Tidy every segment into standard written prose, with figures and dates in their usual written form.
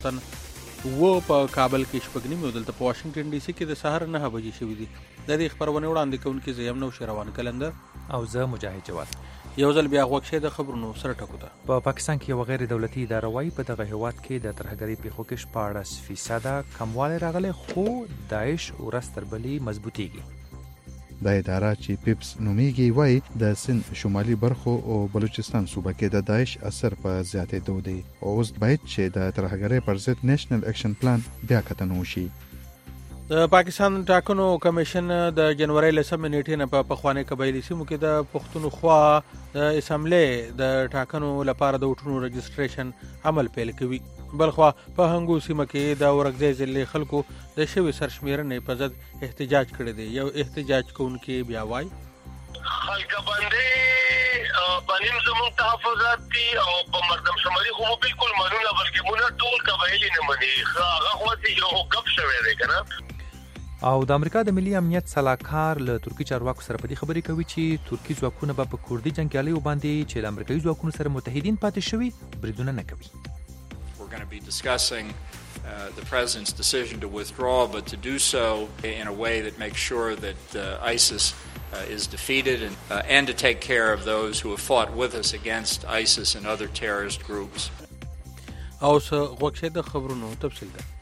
ماخوستن و په کابل کې شپږ نیمې او دلته په واشنگټن ډي سي کې د سهار 9 بجې شوې دي. د دې خبرونه وړاندې کوونکي زه یم نوشیروان کلندر او زه مجاهد جواد. یو ځل بیا غوښ شه د خبرونو سره ټکو ته. په پاکستان کې یو غیر دولتي اداره وايي په دغه هیواد کې د ترهګرۍ پیښو کې 14% کموالی راغلی، خو داعش ورځ تر بلې مضبوطیږي. د اداره چې پیپس نومیږي وایي د سند شمالي برخو او بلوچستان صوبه کې د داعش اثر په زیاتېدو دی او اوس باید چې د ترهګرۍ پر ضد نېشنل اکشن پلان بیا کتنه وشي. د پاکستان ټاکنو کمیشن د جنوري 10 نیټې نه په پخوانی قبایلی سیمو کې د پښتونخوا د اسمبلی د ټاکنو لپاره د ووټونو رجسټریشن عمل پیل کوي. بلخوا په هنګو سیمه کې د ورغځي ضلع خلکو د شوی سرشمیرنې په ضد احتجاج کړی دی. یو احتجاج کوونکی بیا وایي خلک باندې باندې زموږ تحفظات دي او په مردم شمالي خو بالکل منونه بلکې مونږ ټول قبایلی نه مني. هغه خو یو غب شوی دی کنه. او د امریکا د ملي امنیت صلاحکار له ترکی چارواکو سره په دې خبرې کوي چې ترکی ځواکونه به په کوردي جنګیالیو باندې چې د امریکایي ځواکونو سره متحدین پاتې شوي بریدونه نه کوي. We're going to be discussing the president's decision to withdraw, but to do so in a way that makes sure that ISIS is defeated and to take care of those who have fought with us against ISIS and other terrorist groups. او څه غوښه د خبرونو تفصیل ده.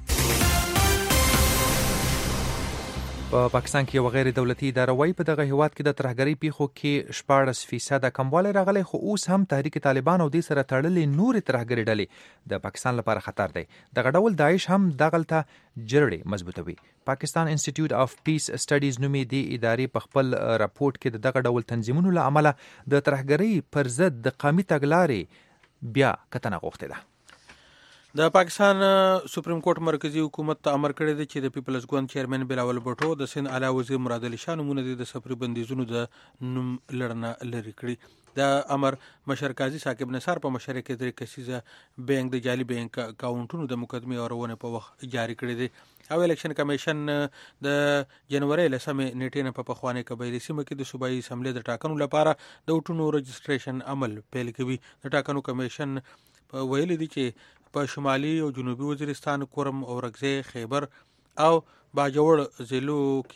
په پاکستان کې یو غیر دولتي اداره وايي په دغه هیواد کې د ترهګرۍ پیښو کې 14% کموالی راغلی، خو اوس هم تحریک طالبان او دې سره تړلې نورې ترهګرۍ ډلې د پاکستان لپاره خطر دی. دغه ډول داعش هم دغلته جرړې مضبوطوي. پاکستان انسټیټیوټ اف پیس سټډیز نومي دې ادارې په خپل راپورټ کې دغه ډول تنظیمونو له امله د ترهګرۍ پر ضد د قومي تګلارې بیا کتنه غوښتې ده. د پاکستان سپریم کورټ مرکزی حکومت ته امر کړی دی چې د پیپلز ګوند چیرمن بلاول بټو د سند اعلی وزیر مراد علي شاه نومونه د سفري بندیزونو د نوم لړنه لري کړی. د امر مشر قاضي ثاقب نثار په مشرۍ کې د کسیزه بینک د جعلي بینک اکاونټونو د مقدمې اورونه په وخت جاری کړی دی. او الیکشن کمیشن د جنوري 10 نیټې نه په پخوانی قبایلی سیمه کې د صوبایي اسمبلی د ټاکنو لپاره د ووټونو رجسټریشن عمل پیل کوي. د ټاکنو کمیشن ویلي دی چې په شمالي او جنوبي وزیرستان، کورم او رګزی، خیبر او باجوړ ضلعو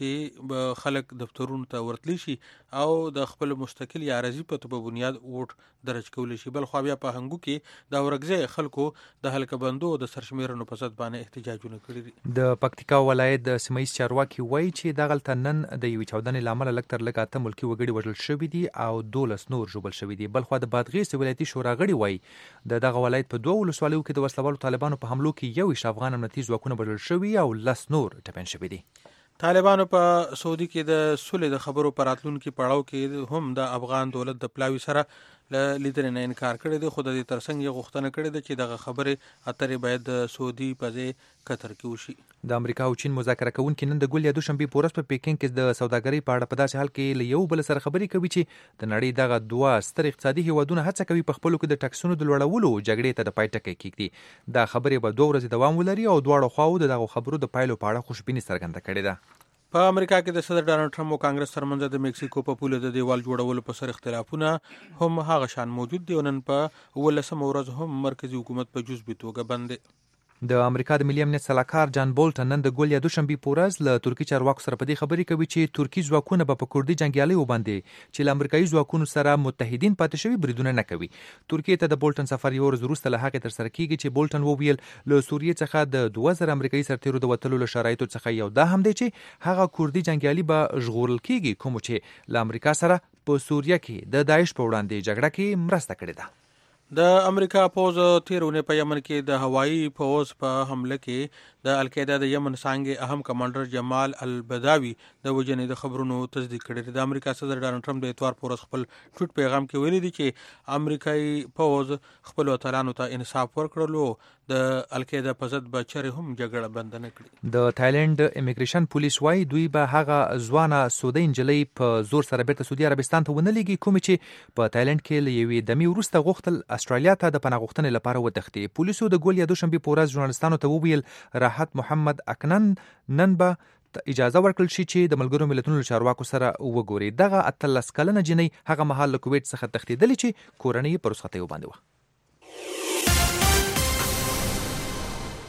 کې خلک دفترونو ته ورتلی شي او د خپل مستقل یا عارضي پته په بنیاد ووټ درج کولی شي. بل خو بیا په هنګو کې د ورګزی خلکو د حلقه بندو او د سرشمیرنو په ضد باندې احتجاجونه کړي دي. د پکتیکا ولایت د سیمایي چارواکي وایي چې دغلته نن د یوې چاودنې له امله لږ تر لږه 8 ملکي وګړي وژل شوي دي او 12 نور ژوبل شوي دي. بل خو د بادغیس ولایتي شورا غړي وایي د دغه ولایت په 2 ولسوالیو کې د وسلوالو طالبانو په حملو کې 1 افغان امنیتي ځواکونه وژل شوي او 10 نور ټپیان شوي دي. طالبانو په سعودي کې د سولې د خبرو پر راتلونکي پړاو کې هم د افغان دولت د پلاوي سره لیدنې نه انکار کړی دی، خو د دې ترڅنګ یې غوښتنه کړې ده چې دغه خبرې اترې باید د سعودي په ځای قطر کې وشي. د امریکا او چین مذاکره کوونکي نن د ګل یا دوشنبه په ورځ په پیکینګ کې د سوداګرۍ په اړه په داسې حال کې له یو بل سره خبرې کوي چې د نړۍ دغه 2 ستر اقتصادي هیوادونه هڅه کوي په خپلو کې د ټکسونو د لوړولو جګړې ته د پای ټکی کېږدي. دا خبرې به 2 ورځې دوام ولري او دواړو خواو دغه خبرو د پایلو په اړه خوشبیني څرګنده کړې ده. په امریکا کې د صدر ډانلډ ټرمپ او کانګرس ترمنځ د میکسیکو په پوله د دیوال جوړولو په سر اختلافونه هم هغه شان موجود دي او نن په 18 ورځ هم مرکزی حکومت په جزئي توګه بند دی. د امریکا د ملي امنیت صلاحکار جان بولټن نن د ګل یا دوشنبه په ورځ له ترکی چارواکو سره په دې خبرې کوي چې ترکی ځواکونه به په کوردي جنګیالیو باندې چې له امریکایي ځواکونو سره متحدین پاتې شوي بریدونه نه کوي. ترکیه ته د بولټن سفر یو ورځ وروسته له هغې ترسره کیږي چې بولټن وویل له سوریې څخه د 2000 امریکایي سرتیرو د وتلو له شرایطو څخه یو دا هم دی چې هغه کوردي جنګیالي به ژغورل کیږي کوم چې له امریکا سره په سوریه کې د داعش په وړاندې جګړه کې مرسته کړې ده. د امریکا پوز تیرونه په یمن کې د هوایي پوز په حمله کې د القاعده د یمن څنګه اهم کمانډر جمال البداوي د وجنې د خبرونو تصدیق کړی. د امریکا صدر ډانلډ ټرمپ د اتوار پر ورځ خپل ټویټ پیغام کې ویلي دی چې امریکایي پوز خپل وطنانو ته انصاف ورکړلو د القاعده په ضد به چره هم جګړه بند نه کړي. د تایلند امیګریشن پولیس وايي دوی به هغه ځوانه سودۍ نجلۍ په زور سره بیرته سعودي عربستان ته ونه لیږي کوم چې په تایلند کې له یوې دمې وروسته غوښتل استرالیا ته د پناه غوښتنې لپاره وتښتي. پولیسو د ګل یا دوشنبه په ورځ ژورنالستانو ته وویل راحت محمد اکنن نن به اجازه ورکړل شي چې د ملګرو ملتونو له چارواکو سره وګوري. دغه 18 کلنه جنۍ هغه مهال له کویت څخه تښتېدلې چې کورنۍ په رخصتیو باندې وه.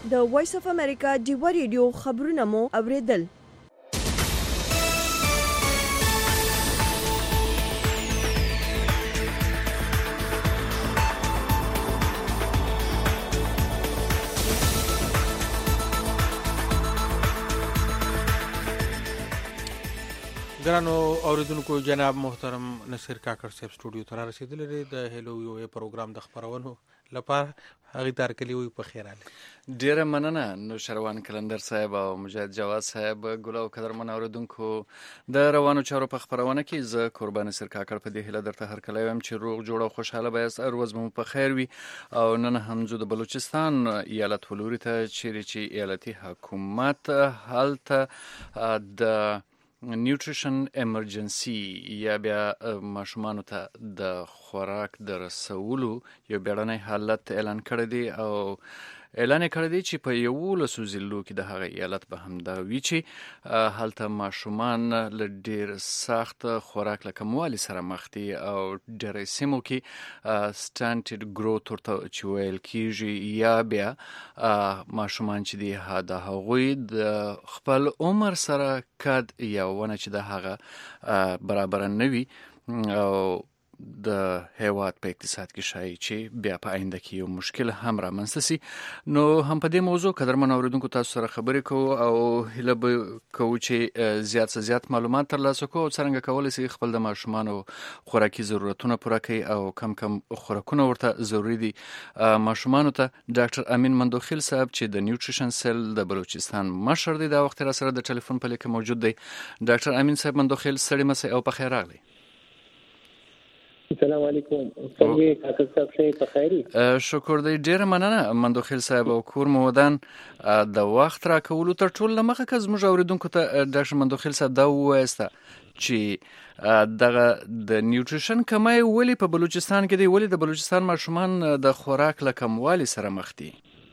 د وایس اف امریکا ډیوا ریډیو خبرونه مو اوریدل. ګرانو اوریدونکو، جناب محترم نصیر کاکړ صاحب سټوډیو ته رسیدلی د هلو یو پروګرام د خبرونو لپاره. هغه تارکلی وي په خیر علي. ډیره مننه نو شروان کلندر صاحب او مجاهد جواد صاحب. ګل او قدرمن اوریدونکو، د روانو چارو په خبرونه کې زه قربان نصیر کاکړ په دې هیله درته هر کله وایم چې روغ جوړ او خوشاله به هر ورځ مو په خیر وي. او نن هم زه د بلوچستان ایالت ولوري ته چې ایالتي حکومت هلته د نیوټریشن امرجنسي یا بیا ماشومانو ته د خوراک د رسولو یو بیړنی حالت اعلان کړی دی او اعلان کړی دی چې په 11 ضلعو کې د هغه ایالت به هم دا وي چې هلته ماشومان له ډیر سخت خوراک له کموالي سره مخ دي او ډېرې سیمو کې سټانټډ ګروث ورته چې ویل کېږي یا بیا ماشومان چې دي د هغوی د خپل عمر سره کد یا ونه چې د هغه برابر نه وي او د هیواد په اقتصاد کې شایي چې بیا په آینده کې یو مشکل هم رامنځته سي. نو هم په دې موضوع قدرمن اوریدونکو تاسو سره خبرې کوو او هیله به کوو چې زیات معلومات ترلاسه کوو او څرنګه کولی سي خپل د ماشومانو خوراکي ضرورتونه پوره کړي او کم خوراکونه ورته ضروري دي. ماشومانو ته ډاکټر امین مندوخیل صاحب چې د نیوټریشن سیل د بلوچستان مشر دی دا وخت را سره د ټلیفون په لیکه موجود دی. ډاکټر امین صاحب مندوخیل، ستړي مسئ او په خیر راغلی. السلام علیکم. څنګه کاکړ صاحب شې په خیری؟ شکر دی، ډیره مننه مندوخیل صاحب او کور مو ودان د وخت را کولو تر ټولو لمخه که زموږ اوریدونکو ته ډاکټر مندوخیل صاحب دا ووایسته چې دغه د نیوټریشن کمی ولې په بلوچستان کې دی، ولې د بلوچستان ماشومان د خوراک له کموالي سره مخ دي؟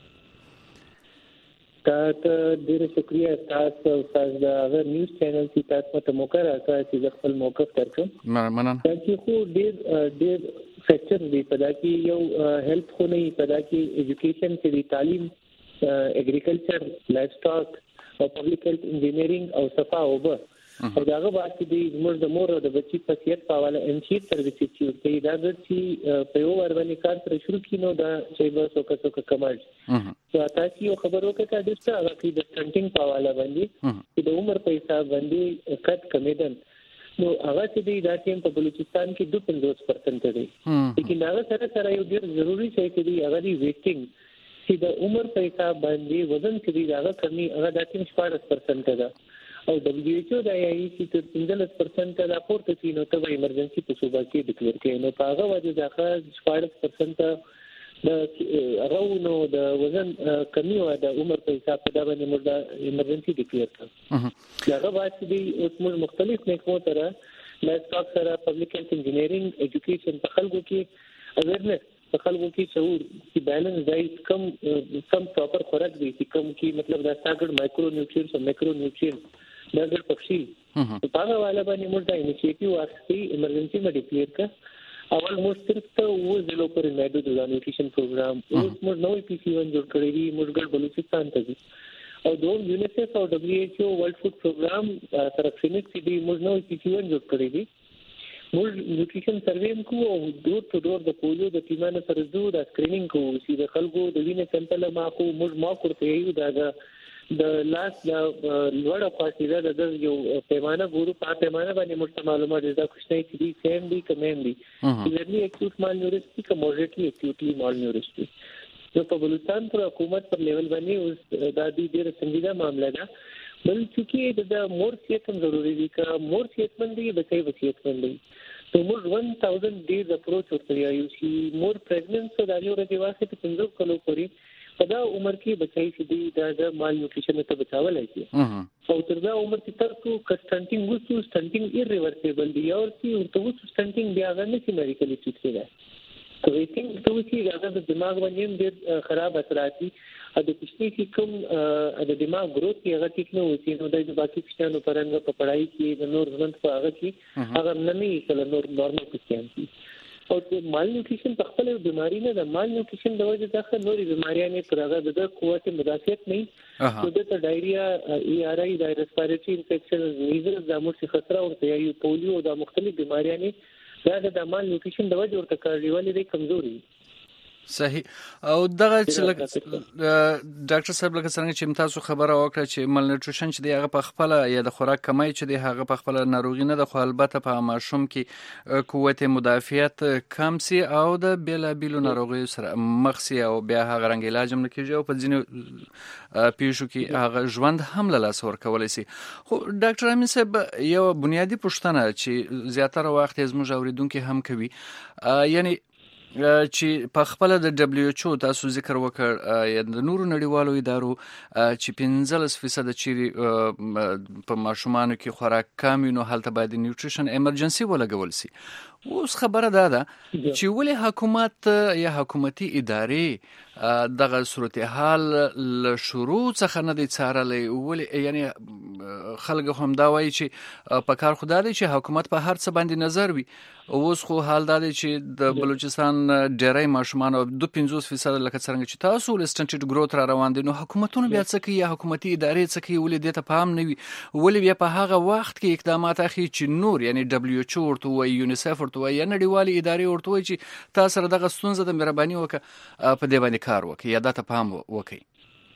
تاسو ډیره شکریہ تاسو د هغه نیوز چینل چې تاسو ته موقع راکړه چې خپل موقف درکړم. مننه. چې خو ډیر فیکچر دی په دا کې یو هیلث خو نه په دا کې ایجوکیشن کې دی، تعلیم، اګریکلچر، لایف سټاک او پبلک هیلث، انجینیرینګ او صفا اوبه او داغه واسطه دی زموږ د مور او د بچی په صحت په حواله انشیت سرویسز چې دا چې په یو ور باندې کار سره شروع کینو دا چې به څوک کمال نو تاسو یو خبرو کې د څه هغه کې د سټنټینګ په حواله باندې چې د عمر په حساب باندې کټ کمیدل نو هغه چې دی دا ټیم په بلوچستان کې 2.5% دی. لیکن هغه سره یو ډیر ضروری شی چې دی هغه دی ویسټینګ چې د عمر په حساب باندې وزن چې دی هغه کمی هغه د 14% ده او WHO دا یې چې 15% دا پورته شي نو ته ایمرجنسي په صوبه کې ډیکلیئر کړي نو په هغه وجه دا 14% د هغه نو د وزن کمی او د عمر په حساب دا باندې موږ د ایمرجنسي ډیکلیئر کړو. هغه واسطه دی اوس موږ مختلف نیکمو سره لایف سټاک سره پبلک هیلث، انجینیرینګ، ایجوکیشن په خلکو کې اویرنس په خلکو کې شعور چې بیلنس ډایټ کم پراپر خوراک دی چې کم کې مطلب دا ستاګړ مایکرو نیوټریئنټس او مایکرو نیوټریئنټس دا ډېر تفصیل په هغه والا باندې موږ دا انیشیټیو واخلي ایمرجنسي ما ډیکلیئر کړ اول موږ صرف ته وزلو پر محدود د نیوټریشن پروګرام اوس موږ نوې PC1 جوړ کړی دی موږ ګډ بلوچستان ته دي او دوم یونیسف او WHO ورلد فود پروګرام سره فینکس دی موږ نوې PC1 جوړ کړی دی موږ نیوټریشن سروې کوو او ډور ټو ډور د پولیو د ټیمانو سره زو د سکرینینګ کوو چې د خلکو د وینې سمپل ما کو موږ ما کوته یو د لاس د لوړ فاصله د یو پیمانه ګورو په پیمانه باندې موږ معلومات دا کوشنه چې دی سیم دی کمین دی ورلی اکیوټ مال نیورسټي کا موډریټلی اکیوټلی مال نیورسټي نو په بلوچستان پر حکومت پر لیول باندې اوس دا دی ډیره سنجیده معاملہ ده بل چې د مور صحت هم ضروری دی که مور صحتمند دی بچي صحتمند دی نو موږ 1000 ډیز اپروچ ورته یو چې مور پریګننس د یو ورځې واسطه 15 کلو پورې په دا عمر کې بچای شي د مال نیوټریشن ته بچاولای شي او تر دا عمر کې تر څو کسټنټینګ وسو سټنټینګ ایریورسیبل دی او چې ورته وسو سټنټینګ بیا غنه چې میډیکلی ټریټ کیږي تو ای تھنک ته چې هغه د دماغ باندې ډېر خراب اثرات دي د پښتني چې کوم د دماغ گروث کې هغه ټیک نه وسی نو د باقي پښتنو پرنګ په پړای کې د نور ژوند په هغه کې هغه نه کله نور نورمال پښتن دي او مال نیوټریشن په خپل بیماری نه د مال نیوټریشن د وجه څخه نورې بیماریاں پر هغه د قوت مدافعت نه نو د ډایریا ای آر ای د ریسپیریټری انفیکشن میزلز د موسی خطر او د پولیو د مختلف بیماریاں دا د مال نیوټریشن د وجه ورته کارډیوالي کمزوري صحیح. او دغه چې ډاکټر صاحب لکه څنګه چې تاسو خبره وکړه چې مال نیوټریشن چې دی هغه په خپل یا د خوراک کمی چې دی هغه په خپل ناروغي نه د خو البته په ماشوم کې قوت مدافعت کم سي او د بیلابیلو ناروغیو سره مخ سي او بیا هغه رنګ علاج هم نه کیږي او په ځینو پیښو کې هغه ژوند هم له لاس ورکولی سي. خو ډاکټر امین صاحب یو بنیادی پوښتنه چې زیاتره وخت زموږ اوریدونکو هم کوي یعنی چې په خپل د دبليو ایچ او تاسو ذکر وکړ یا د نورو نړیوالو ادارو چې 15% چې په ماشومانو کې خوراک کم نو هلته باید نیوټریشن ایمرجنسي ولګول سي. اوس خبره ده چې ولې حکومت یا حکومتي ادارې دغه صورتحال له شروع څخه نه دي څارلې ولې یعنی خلک هم دا وایي چې په کار خدا دی چې حکومت په هر څه باندې نظر وي. اوس خو حال دا دی چې د بلوچستان ډېری ماشومان او 25% لکه څنګه چې تاسو لسټنټډ گروث را روان دي نو حکومتونه بیا څه کوي یا حکومتي ادارې څه کوي ولې دې ته پام نه وي ولې بیا په هغه وخت کې اقدامات اخلي چې نور یعنی دبليو ایچ او ورته وایي یونیسف ورته وایي یا نړیوالې ادارې ورته وایي چې تاسو سره دغه ستونزه د مهرباني وکړه په دې باندې کار وکړي یا دا ته پام وکړي.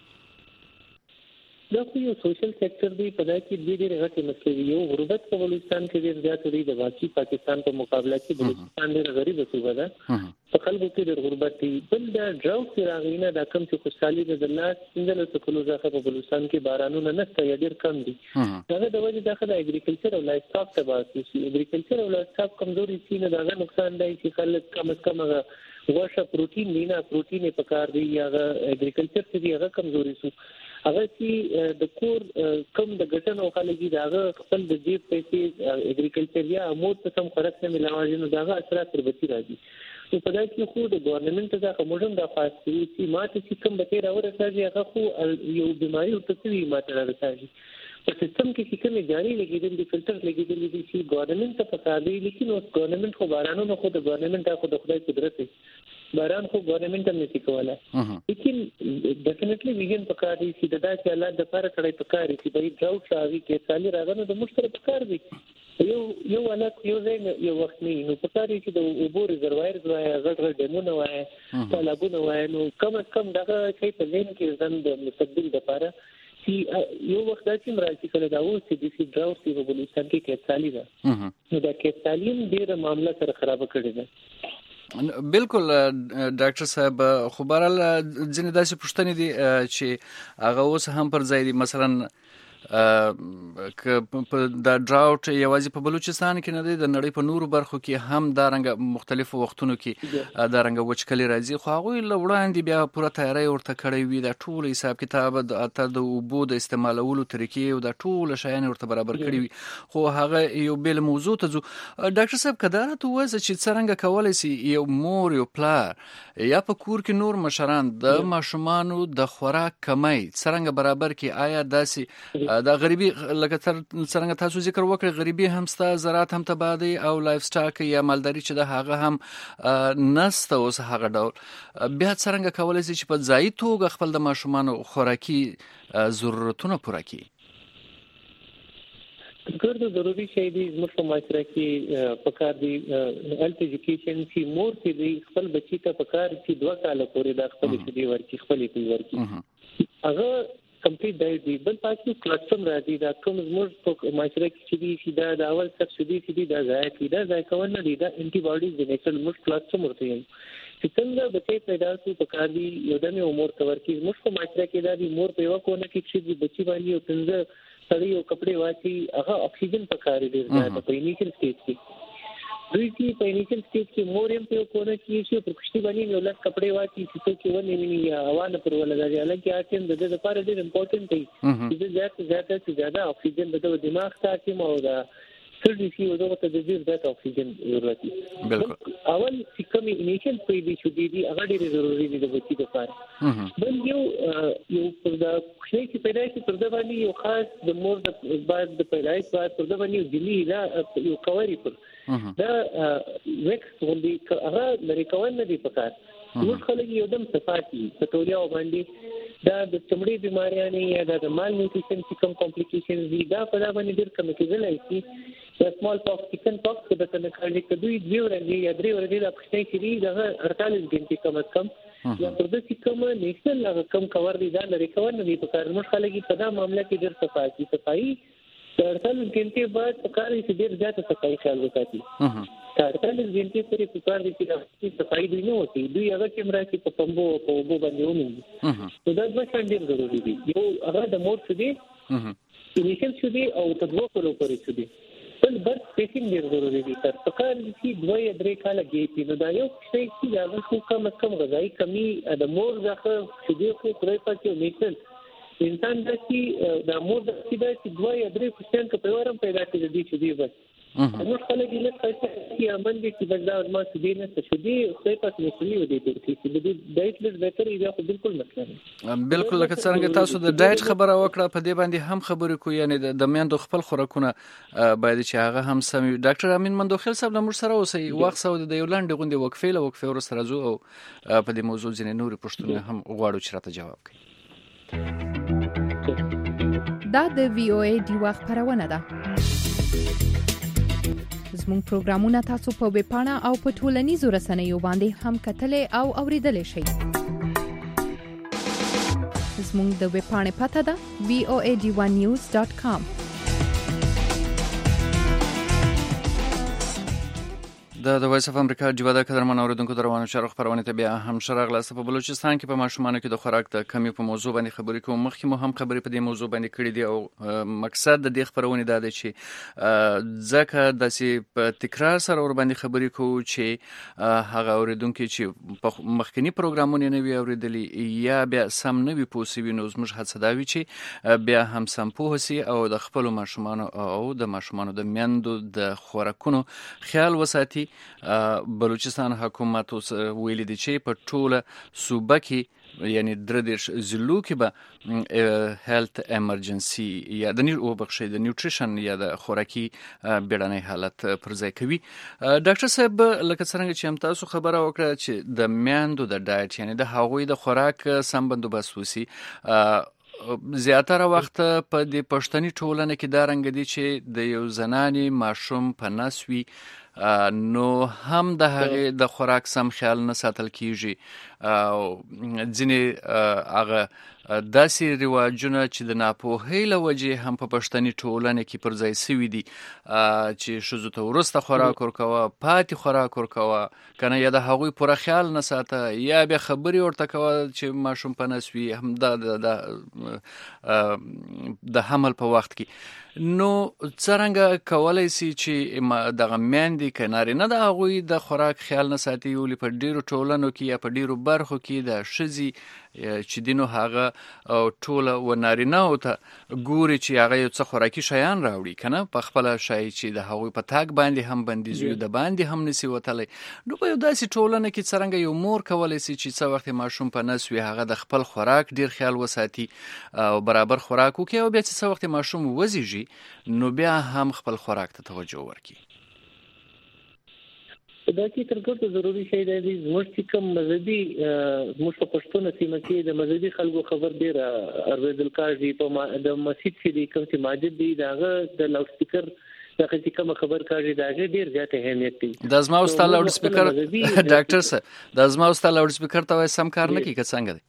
دا خو یو سوشل سېکټر دی په دا کې ډېر غټ مسلې یو غربت په بلوچستان کې ډېر زیات دی د واقعي پاکستان په مقابله کې بلوچستان ډېر غریب صوبه ده په خلکو کې ډېر غربت دی بل دا ډراوټ راغینه دا کم چې خوشحالي د الله څنګه کولو ځکه په بلوچستان کې بارانونه نشته یا ډېر کم دي دا د وجه ځکه د اګریکلچر او لایف سټاک تباہ شي اګریکلچر او لایف سټاک کمزوري شي نه دا نقصان دی چې خلک کم از کم غوښه پروتین نه پروتین په کار دی یا اګریکلچر چې هغه کمزوري شي هغه چې د کور کم د ګټنو خلک دي هغه خپل د جیب پیسې اګریکلچر یا امور ته سم خرڅ نه ملاوي نو داغه اثرات تر بچی راځي. نو په دای کې خو د ګورنمنت څخه موږ د خاص چې ماته چې کوم به تیر اورساږي هغه خو یو بیماری او تسوی ماته راځي په سیستم کې کومه جاری لګیدل دي فلټر لګیدل دي چې ګورنمنت ته پکار دی لیکن اوس ګورنمنت خو بارانونو خو د ګورنمنت خو د خدای قدرت دی باران خو ګورنمنت هم نشي کولای لیکن ډیفینټلی ویژن پکار دی چې د داسې حالات د لپاره کړي پکار دي چې د ډراوټ راغی کې سالي راغنه د مشترک پکار دی یو حالت یو ځای یو وخت نه نو پکار دی چې د اوبو ریزروایرز وای غټ ډیمونه وای تالابونه وای نو کم از کم دغه شی په ذهن کې ځان د مستقبل لپاره یو وخت چې مراتب کړه دا و چې د سی ډراوټ په بلوچستان کې کېسالي ده نو دا کېسالي ډېر معاملې سره خراب کړی ده. بالکل ډاکټر صاحب خو بهرحال ځینې داسې پوښتنې دي چې هغه اوس هم پر ځای دي مثلا که د ډراوټ یوازې په بلوچستان کې نه دی د نړۍ په نورو برخو کې هم دا رنګ مختلفو وختونو کې دا رنګ وچکلي راځي خو هغوی له وړاندې بیا پوره تیاری ورته کړی وي دا ټول حساب کتاب د اوبو د استعمالولو طریقې او دا ټول شیان ورته برابر کړی وي خو هغه یو بل موضوع ته ځو. ډاکټر صاحب که دا راته ووایي چې څرنګه کولی سي یو مور یو پلار یا په کور کې نور مشران د ماشومانو د خوراک کمی څرنګه برابر کړي آیا داسې دا غریبي لکه څنګه تاسو ذکر وکړ غریبي هم ستا زراعت هم تباه دی او لایف سټاک یا مالداري چې د هغه هم نسته اوس هغه ډول بیا څنګه کولی شي چې په ځایي توګه خپل د ماشومانو خوراکي ضرورتونه پوره کړي. ګرځو ضروري شی دی زموږ په معاشره کې پکار دی هیلث ایجوکیشن چې مور چې دی خپل بچی ته پکار چې 2 کال پورې د خپل شدي ورکی خپل پی ورکی هغه کمپلیټ دی بل پاتې کلسټم راځي دا کوم زموږ په معاشره کې چې دا د اول سبسيډي چې دا ځای کې دا ځای کول نه دي دا انټي باډیز د نیچرل موږ کلسټم ورته یو چې څنګه بچي پیدا شي په کار دی یو د امور تور کې موږ په معاشره کې دا دی مور په یو کوونه کې چې بچي باندې او څنګه سړی او کپڑے واچي هغه اکسیجن په کار دی په انیشل سټیج کې دوی چې په انیشل سټیج کې مور هم په کوونه کې چې په کشتي باندې یو لږ کپڑے واچي چې څوک ونه ویني یا هوا نه پر ولګي حالانکه اټم د لپاره ډېر امپورټنت دی چې زیات اکسیجن د دماغ ته او د سړي شي او دغه ته د ډیر زیات اکسیجن ضرورت دي. بالکل اول چې کومي انیشل پیډي شو دي هغه ډیر ضروري دي د بچي لپاره. بل یو پر دا شي چې پیدا شي پر دا باندې یو خاص د مور د بعد د پیدایش بعد پر دا باندې جلی دا یو کووري پر دا ویکس ولې هغه لري کول نه دي پکار. موږ خلک یو دم صفاتي پټولیا باندې دا د چمړي بیماریاں یا د مال نیوټریشن چې کوم کمپلیکیشنز دي دا په دا باندې ډېر کم کېدلای شي. د سمال پاکس چکن پاکس د تنه کارډي کدوې دوی ورځې یا درې ورځې د پښتې چې دي دا 48 غنټې کم از کم یا پر دې کوم نیشنل هغه کم کور دي دا لري کور نه دي په کار. موږ خلک په دا معاملې کې ډېر صفایي د 48 غنټې بعد په کار کې ډېر زیات صفایي خیال وساتي. 48 غنټې پورې په کار دي چې صفایي دی نو وتی دوی هغه چې مراتي په پمبو په وبو باندې ونی نو دا د څه ډېر ضروري دي. یو هغه د مور څه دي انیشل څه دي او تدوو کولو پرې څه دي. بل برث سپیسینګ ډېر ضروري دي. تر په کار چې 2-3 کال کې نو دا یو څه چې دا خو کم غذایی کمی د مور ځخه چې دی خو پرې پاتې نیټل انسان د چې د مور د چې 2-3% په ورم پیدا کېږي دي چې دی بس موږ خلک یې له چې امن دي چې بغدا ما څه دي نه څه دي خو په مسلې ودی چې د ډایټ لږ بهتر دی خو بالکل مطلب بالکل لکه څنګه تاسو د ډایټ خبره وکړه په دې باندې هم خبرې کوي یعنی د میندو خپل خوراکونه باید چې هغه هم سم. ډاکټر امین مندوخیل صاحب موږ سره اوسئ وخت سو د یو لاندې غونډې وقفه ورسره راځو او په دې موضوع ځینې نورې پوښتنې هم غواړو چې راته جواب کړي. دا د وی او ای دی وخت خبرونه ده. زموږ پروګرامونه تاسو په ویب پاڼه او په ټولنیزو رسنیو باندې هم کتلې او اوریدلې شئ. زموږ د ویب پاڼې پته ده voad1news.com. د وایس اف امریکا جوړه قدرمن اوریدونکو دروانو شرخ خبرونه ته بیا هم شرغلاسته په بلوچستان کې په ماشومانو کې د خوراک د کمی په موضوع باندې خبرې کوم. مخکې مو هم خبرې په دې موضوع باندې کړې دي او مقصد د دې خبرونه دا دی چې ځکه د سي په تکرار سره ور باندې خبرې کوو چې هغه اوریدونکو چې په مخکنی پروګرامونه نه وی اوریدلي یا بیا سم نه وی پوسوي نو زموږ هڅه دا وی چې بیا هم سم پوهسي او د خپل ماشومانو او د ماشومانو د میندو د خوراکونو خیال وساتي. بلوچستان حکومت ویلي دی چې په ټوله صوبه کې یعنی 3 ضلعو کې به هیلث ایمرجنسي یا د نیوټریشن یا د خوراکي بیړنۍ حالت پر ځای کوي. ډاکټر صاحب لکه څنګه چې هم تاسو خبره وکړه چې د میندو د ډایټ یعنی د هغوی د خوراک سم بندوبست وسی زیاتره وخت په دې پښتني ټولنه کې دا رنګ دي چې د یو زناني ماشوم په نسوي نو هم د هغه د خوراک سم خیال نه ساتل کیږي او ځینې هغه داسې رواجونه چې د ناپوهۍ له وجې هم په پښتني ټولنه کې پر ځای سوي دي چې ښځو ته وروسته خوراک ورکوه پاتې خوراک ورکوه کنه یا د هغوی پوره خیال نه ساته یا بیا خبرې ورته کوه چې ماشوم په نس وي هم د حمل په وخت کې. نو څرنګه کولای سي چې دغه میندې که نارینه د هغوی د خوراک خیال نه ساتي ولې په ډیرو ټولنو کې یا په ډیرو برخو کې د ښځې چې دینو هغه ټوله و نارینه او ته ګوري چې هغه یو څه خوراکي شیان راوړي کنه په خپل شای چې د هغوی په تاګ باندې هم بندیز وي د باندې هم نسی وتلی. نو په یو داسې ټولنه کې څرنګه یو مور کولای سي چې څه وخت ماشوم په نس وي هغه د خپل خوراک ډیر خیال وساتي او برابر خوراک وکړي او بیا چې څه وخت ماشوم وزیږي نو بیا هم خپل خوراک ته توجه ورکړي. دا چې تر ټولو ضروري شی دی زموږ چې کوم مذهبي موږ په پښتون سیمه کې د مذهبي خلکو خبر دی اورېدل کاږي په د مسجد کې د کوم چې ماجد دی داغه د لاوډ سپیکر دغه چې کوم خبر کاږي داغه ډیر زیات اهمیت دی. د ازما واست لاوډ سپیکر ډاکټر صاحب د ازما واست لاوډ سپیکر ته سم کار نه کوي که څنګه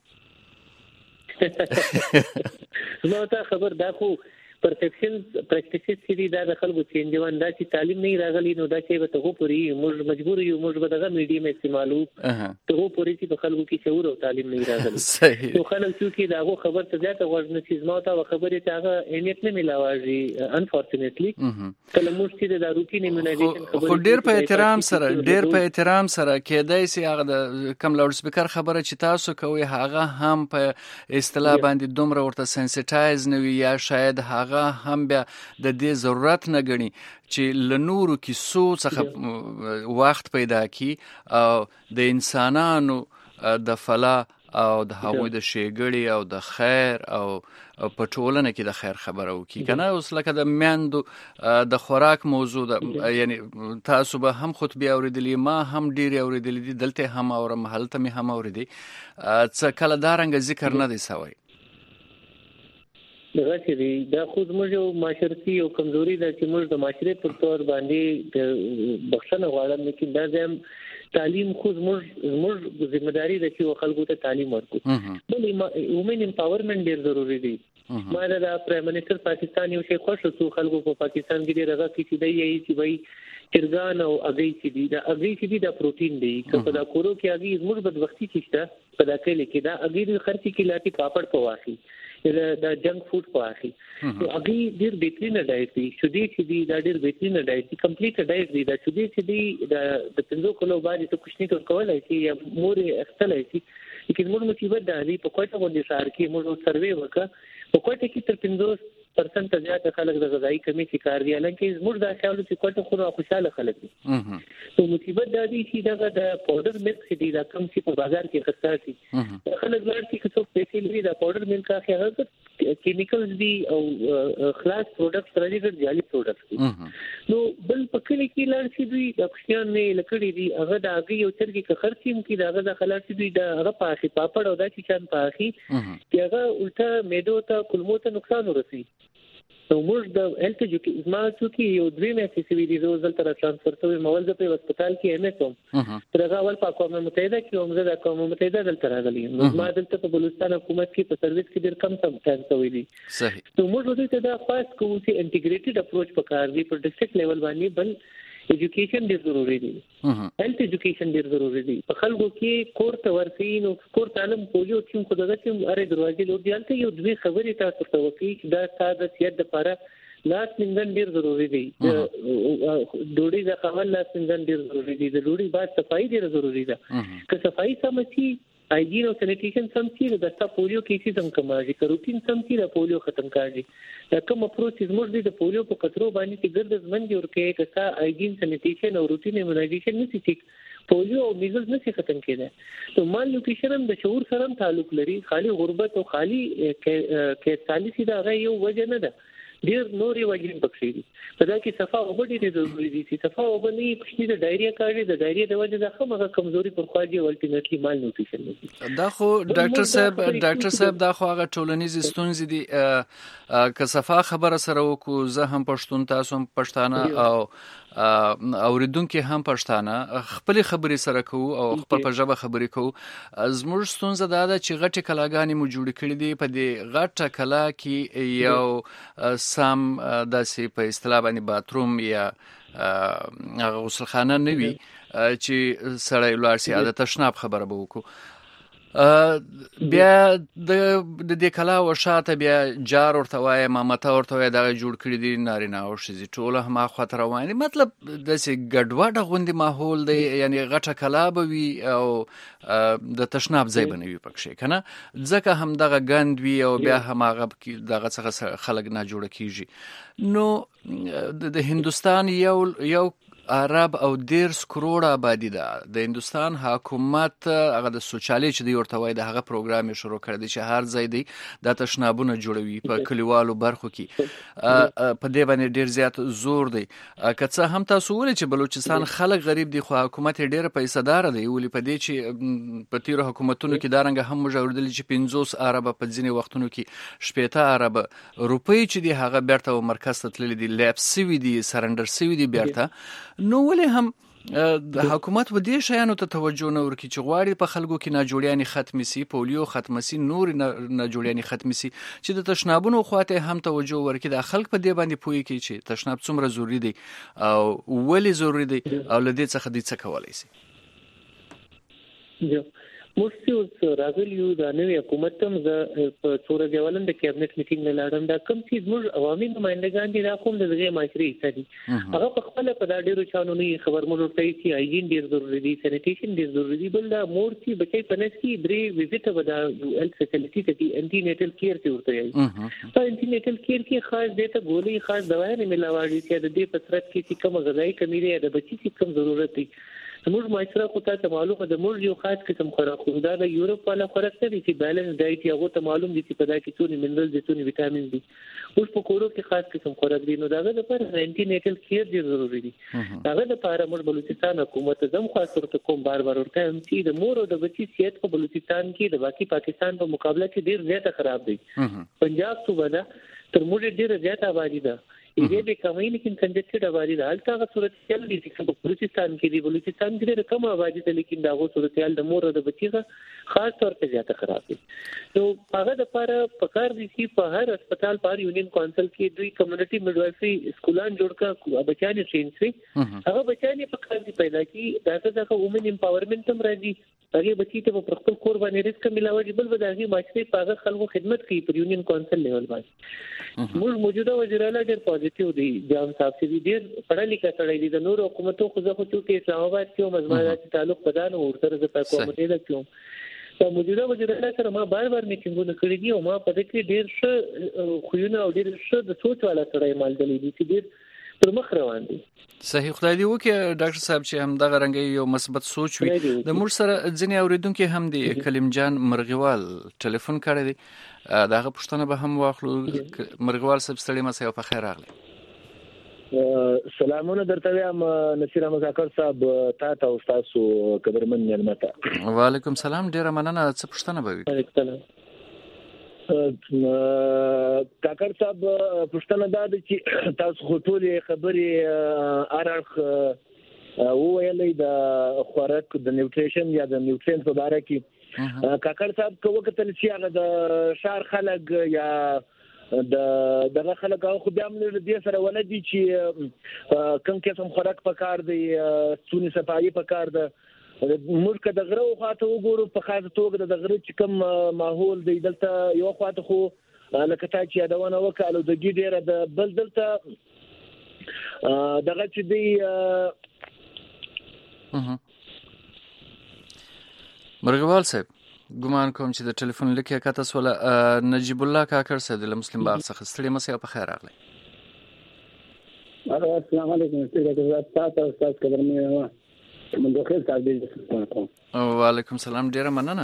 دی نو تا خبر دا خو پرسپشن پریکټیسز چې دا د خلکو چینجوان دا چې تعلیم نه راغلی نو دا چې به ته پوری موږ مجبور یو موږ به دغه میډیم استعمالو ته پوری چې په خلکو کې شعور او تعلیم نه راغلی نو خلک چې دا خبر ته ځکه ورنه چې زما ته خبرې ته هغه اهمیت نه ملاوي انفورچونټلی کله موږ چې د روټین ایمونایزیشن خبرې ډیر په احترام سره کېدای سي هغه د کم لاوډ سپیکر خبره چې تاسو کوي هغه هم په اصطلاح باندې دومره ورته سنسټایز نه وي یا شاید هغه هغه هم بیا د دې ضرورت نه ګڼي چې له نورو کیسو څخه وخت پیدا کی او د انسانانو د فلاح او د هغوی د ښېګړې او د خیر او په ټولنه کې د خیر خبره وکړي کنه. اوس لکه د میندو د خوراک موضوع ده، یعنی تاسو به هم خطبې اورېدلې، ما هم ډېرې اورېدلې دي، دلته هم اورم، هلته مې هم اورېدې. څه کله دا رنګه ذکر نه دی سوی؟ دغه چې دی دا خو زموږ یو معاشرتي او کمزوري ده چې موږ د معاشرت پر تور باندې بخښنه غواړم، لیکن دا زم تعلیم خو زموږ ذمہ داری ده چې خلکو ته تعلیم ورکړو. بل وومن امپاورمنت ډیر ضروری دی. ما دا پرایم منسٹر پاکستان یو شی خوښ شو خلکو په پاکستان کې ډیر هغه کې دی چې وای چرګان او اګي چې دی دا اګي چې دی دا پروتین دی که په دا کورو کې اګي زموږ بدبختی کیشته په دا کې کې دا اګي خرچ کې لاتی پاپړ په واخی دا جنک فود په واخی نو اګي ډیر بهترینه ډایټ دی. شودې چې دی دا ډیر بهترینه ډایټ دی، کمپلیټ ډایټ دی. دا شودې چې دی د 5 کیلو باندې ته کوشش نه کولای شي یا مور اختلای شي، لیکن موږ مصیبت ده دی په کوټه باندې سار کې موږ سروې وکړه په کوټه کې تر 50% زیات خلک د غذایی کمی شکار دي، لکه موږ دا خیال چې کوټه خو خوشاله خلک دي. نو مصیبت دا دی چې دا د پاوډر ملک چې دا کم چې په بازار کې خرڅ شي خلک لار کې څو پیسې لري دا پاوډر ملک اخی هغه کیمیکلز دي او خلاص پروډکټس راځي جعلي پروډکټس دي. نو بل پکې کې لار چې دوی د پښتون نه لکړي دي هغه د هغه یو چرګي که خرڅیم کې دا هغه خلاص دوی د هغه پاخي پاپړ او دا چې چان پاخي چې هغه الټا میدو ته کولمو ته نقصان ورسي. نو موږ د هیلث ایجوکیشن ما چې یو درې مې سی وی دي زول تر ترانسفر ته مول د په هسپتال کې ام کوم تر هغه ول په قومه متحده کې هم زه د قومه متحده دلته راغلی نو ما دلته په بلوچستان حکومت کې په سرویس کې ډیر کم ټایم کوي دي. صحیح. نو موږ دوی ته دا خاص کوو چې انټیګریټډ اپروچ پکار دی په ډسټریکټ لیول باندې. بل ایجوکیشن ډیر ضروری دی، هیلث ایجوکیشن ډیر ضروری دی. په خلکو کې کور ته ورسین او کور تعلم پولیو چې خو دغه چې اره دروازې لور دیالته یو دوی خبرې تاسو ته وکړي چې دا ساده سیاست لپاره لاس منځن ډیر ضروری دی. ډوډۍ د خپل لاس منځن ډیر ضروری دی. د ډوډۍ بعد صفائی ډیر ضروری ده. که صفائی سم شي هایجین او سینیټیشن سم شي د تا پولیو کیسې هم کمایي، که روټین سم شي د پولیو ختم کاږي. دا کوم اپروچ زموږ د پولیو په کترو باندې چې ګرد زمن جوړ کې که تا هایجین سینیټیشن او روټین ایمونایزیشن نشي ټیک پولیو او میزلز نشي ختم کېدای. نو مال نیوټریشن هم د شعور سره تعلق لري، خالي غربت او خالي کې سالسي دا غي یو وجه نه ده، ډیر نورې وجې پکې دي. په دا کې صفا او ډېرې ضروري دي چې صفا او باندې پښتني د ډایریا کاږي د ډایریا د وجه د خمغه کمزوري پر خواږي الټیمیټلی مال نیوټریشن دي. دا خو ډاکټر صاحب دا خو هغه ټولنیز ستونزې دي. که صفا خبره سره وکړو زه هم پښتون تاسو هم پښتانه او اوریدونکو هم پښتانه خپل خبرې سره کوو او خپل په ژبه خبرې کوو. زموږ ستونزه دا ده چې غټه کلاګانې مو جوړ کړې دي، په دې غټه کلا کې یو سم داسې په اصطلاح باندې باتروم یا غسلخانه نه وي چې سړی لاړ شي. د تشناب خبره به وکړو. بیا د دې کلا وشاته بیا جار ورته وای مامته ورته وای دا جوړ کړی دي نارینه او ښځې ټول هم خاطر روان دي. مطلب داسې ګډوډه غوندي ماحول دی، یعنی غټه کلا به وي او د تشناب ځای به نه وي پکښې کنه، ځکه هم دغه ګند وي او بیا هم هغه دغه څخه خلک نه جوړ کیږي. نو د هندوستان یو عرب او 1.5 کروڑه آبادی ده. د هندوستان حکومت هغه د سوچالي چې دی ورته وای د هغه پروګرام شروع کړی دی چې هر ځای دی د تشنابونه جوړوي په کلیوالو برخو کې. په دې باندې ډیر زیات زور دی. که څه هم تاسو ولې چې بلوچستان خلک غریب دي خو حکومت ډیر پیسه‌دار دی، ولې په دې چې په تیرو حکومتونو کې دا رنګ هم مجاوردل چې 50 ارب په ځینې وختونو کې 70 ارب روپۍ چې دی هغه بیرته مرکز ته تللی دي، لیپس سوي دي، سرندر سوي دي بیرته. نو ولې هم د حکومت و دې شیانو ته توجه نه ورکړي چې غواړي په خلکو کې ناجوړیانې ختم سي، پولیو ختم سي، نور ناجوړیانې ختم سي، چې د تشنابونو خواته هم توجه ورکړي. د خلک په دې باندې پوي کې چې تشناب څومره ضروری دی او ولې ضروری دی او لدې څخه دې څه کولای سي. موږ اوس راغلیو د نوې حکومت هم په څوره دیوالن د کابینټ میټینګ نه لاړم دا کوم چې موږ عوامي نمائندګان دي دا کوم د دغه معاشري حصہ دي هغه په خپل په دا ډیرو چانو نه خبر مونږ ورته چې هایجین ډیر ضروري دي سانیټیشن ډیر ضروري دي بل دا مور چې بچي په نس کې درې ویزټ ودا هیلث فیسیلیټي ته انټي نیټل کیر کې ورته یي په انټي نیټل کیر کې خاص دته ګولې خاص دوايي نه ملاوي چې د دې پترت کې کوم غذایی کمی لري د بچي چې کوم ضرورت دي موږ مایسره خو ته معلومه د موږ یو خاص قسم خوراک خو دا د یورپ والا خوراک ته دي چې بیلانس ډایټ یو ته معلوم دي چې په دا کې څونه منرال دي څونه وټامین دي اوس په کورو کې خاص قسم خوراک دي نو داغه لپاره انټي نیټل کیر ډیر ضروری دي داغه لپاره موږ بلوچستان حکومت زم خاص ورته کوم بار ورته هم چې د مور او د بچي صحت په بلوچستان کې د باقي پاکستان په مقابله کې ډیر زیاته خراب دي پنجاب صوبه دا تر موږ ډیر زیاته آبادی ده یې به کمای لیکن کنجکټډ آبادی ده حالت هغه صورتحال دي چې په بلوچستان کې دی بلوچستان کې کم آبادی ده لیکن دا غو صورتحال د مور او د بچي خاص طور په زیاته خراب دي نو هغه د لپاره پکار دي چې په هر هسپتال پر یونین کونسل کې دوی کمیونټي میډوایفري سکولان جوړ کا بچانه ټرین شي هغه بچانه په کار دي پیدا کی دا څنګه وومن امپاورمنت هم راځي هغه بچی ته په خپل کور باندې ریسک ملاوي بل بداغي ماشي په هغه خلکو خدمت کوي پر یونین کونسل لیول باندې موږ موجوده وزیر اعلی ډېر پوزټیو دی جام صاحب چې ډېر پړه لیکه کړی دي د نور حکومتو خو ځکه چې اسلام آباد کې مزمنات تعلق پدانو ورته د حکومت له کوم دا موجوده وزیر اعلی سره ما بار میټینګونه کړی دي او ما په دې کې ډېر ښه خوونه او ډېر ښه د سوچ والا سره مال دي چې ډېر پر مخ روان دي صحیح خدای دې وکړي ډاکټر صاحب چې هم دغه رنګ یو مثبت سوچ وي د موږ سره ځینې اوریدونکو هم دي کلیم جان مرغوال ټلیفون کړی دی داغه پښتنه به هم واخلو مرغوال صاحب ستړي مسه په خیر راغلی سلامونه درته وایم نصیر مذاکر صاحب تا استادو قدرمن ملمته وعلیکم سلام ډیره مننه څه پښتنه به وي کاکر صاحب پښتنه دا چې تاسو خو ټولې خبرې ارخ وویلې د خوراک د نیوټریشن یا د نیوټرینټ په اړه کې کاکر صاحب کومه کتل چې هغه د شهر خلک یا دغه خلک خو بیا موږ دې سره ولدي چې کوم قسم خوراک پکار دی څونی صفایي پکار ده موږ که د غره خواته وګورو په خاصه توګه د غره چې کوم ماحول دی دلته یو خواته خو لکه تا چې یادونه وکړه د ګي ډیره د بل دلته دغه چې دی مرغوال صاحب ګمان کوم چې د ټلیفون لیکه کاته سول نجیب الله کاکر صاحب د مسلم باغ څخه ستړي مسه په خیر راغلی السلام علیکم استاد قدرمن من داخل تعدیل کوم وعلیکم سلام ډیره مننه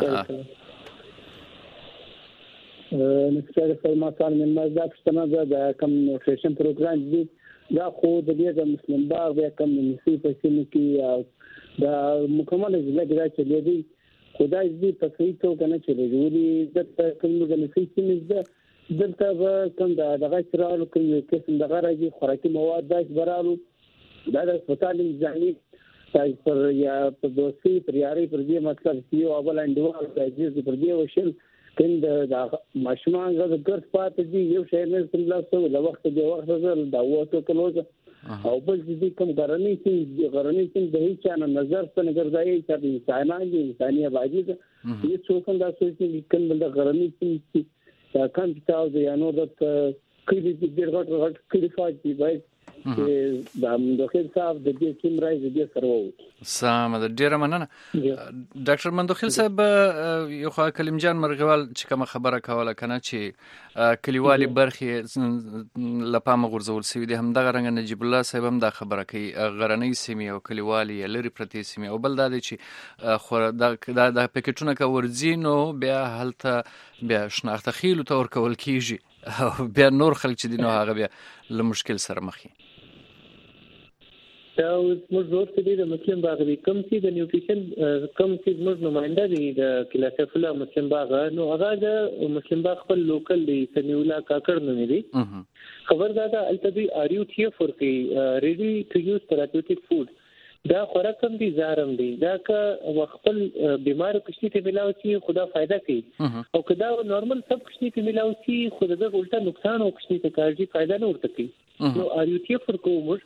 نستګر فرما سال من مزه پښتنه د کم نیوټریشن پروګرام دی دا خو د دې د مسلم باغ د کم نسی په سیمه کې دا مکمل ځله چې دی خدای دې په صحیح توګه نه چلوي د کوم د نسی سیمه ده دلته کوم دغه سره کوم قسم دغه راځي خوراکي مواد داش برالو دا د هسپتال ځاني پر یا په دوسي پر یاري پر دې مطلب چې یو اول انډوال راځي پر دې وشل کله د ماشومان غږ ګرځ پاتې دي یو شی نه څنګه څه د وخت دی وخت دا وته کلوځ او بل دې کوم غرني چې د هیڅ نه نظر څنګه ګرځي چې انسانان دي انساني آبادی ده هیڅ څوک دا سوچي کله د غرني چې کم تاسو یا نو د کلی دې غټ کلی فاجي بای د مندوخیل صاحب د دې ټیم راځي د سره سم د ډیره مننه ډاکټر مندوخیل صاحب یو خو کلیم جان مرغوال چې کوم خبره کوله کنه چې کلیوالي برخې لپاره غورځول سوي دي هم دغه رنګ نجیب الله صاحب هم دا خبره کوي غرنۍ سیمې او کلیوالي لري پرتې سیمې او بل دا چې دا پکټونه کا ورځي نو بیا هلته بیا شناخته خېلو تور کول کیږي او بیا نور خلک چې دي نو هغه بیا له مشکل سره مخ دا موږ ورته د مسلم باغ دی کوم چې د نیوټریشن کوم چې موږ نمائنده دي د کلاسه فلا مسلم باغ نو هغه د مسلم باغ خپل لوکل دی سمیولا کاکړ نه دی خبردار التبي اریو تی فور کی ریډي ټو یوز تھراپیوټیک فود دا خوراک هم دي زارم دي دا که خپل بیمار کشتي ته ملاوي چې خدا فائدہ کوي او کدا نارمل سب کشتي ته ملاوي چې خود د الټا نقصان او کشتي ته کارجي فائدہ نه ورته کوي نو اریو تی فور کو موږ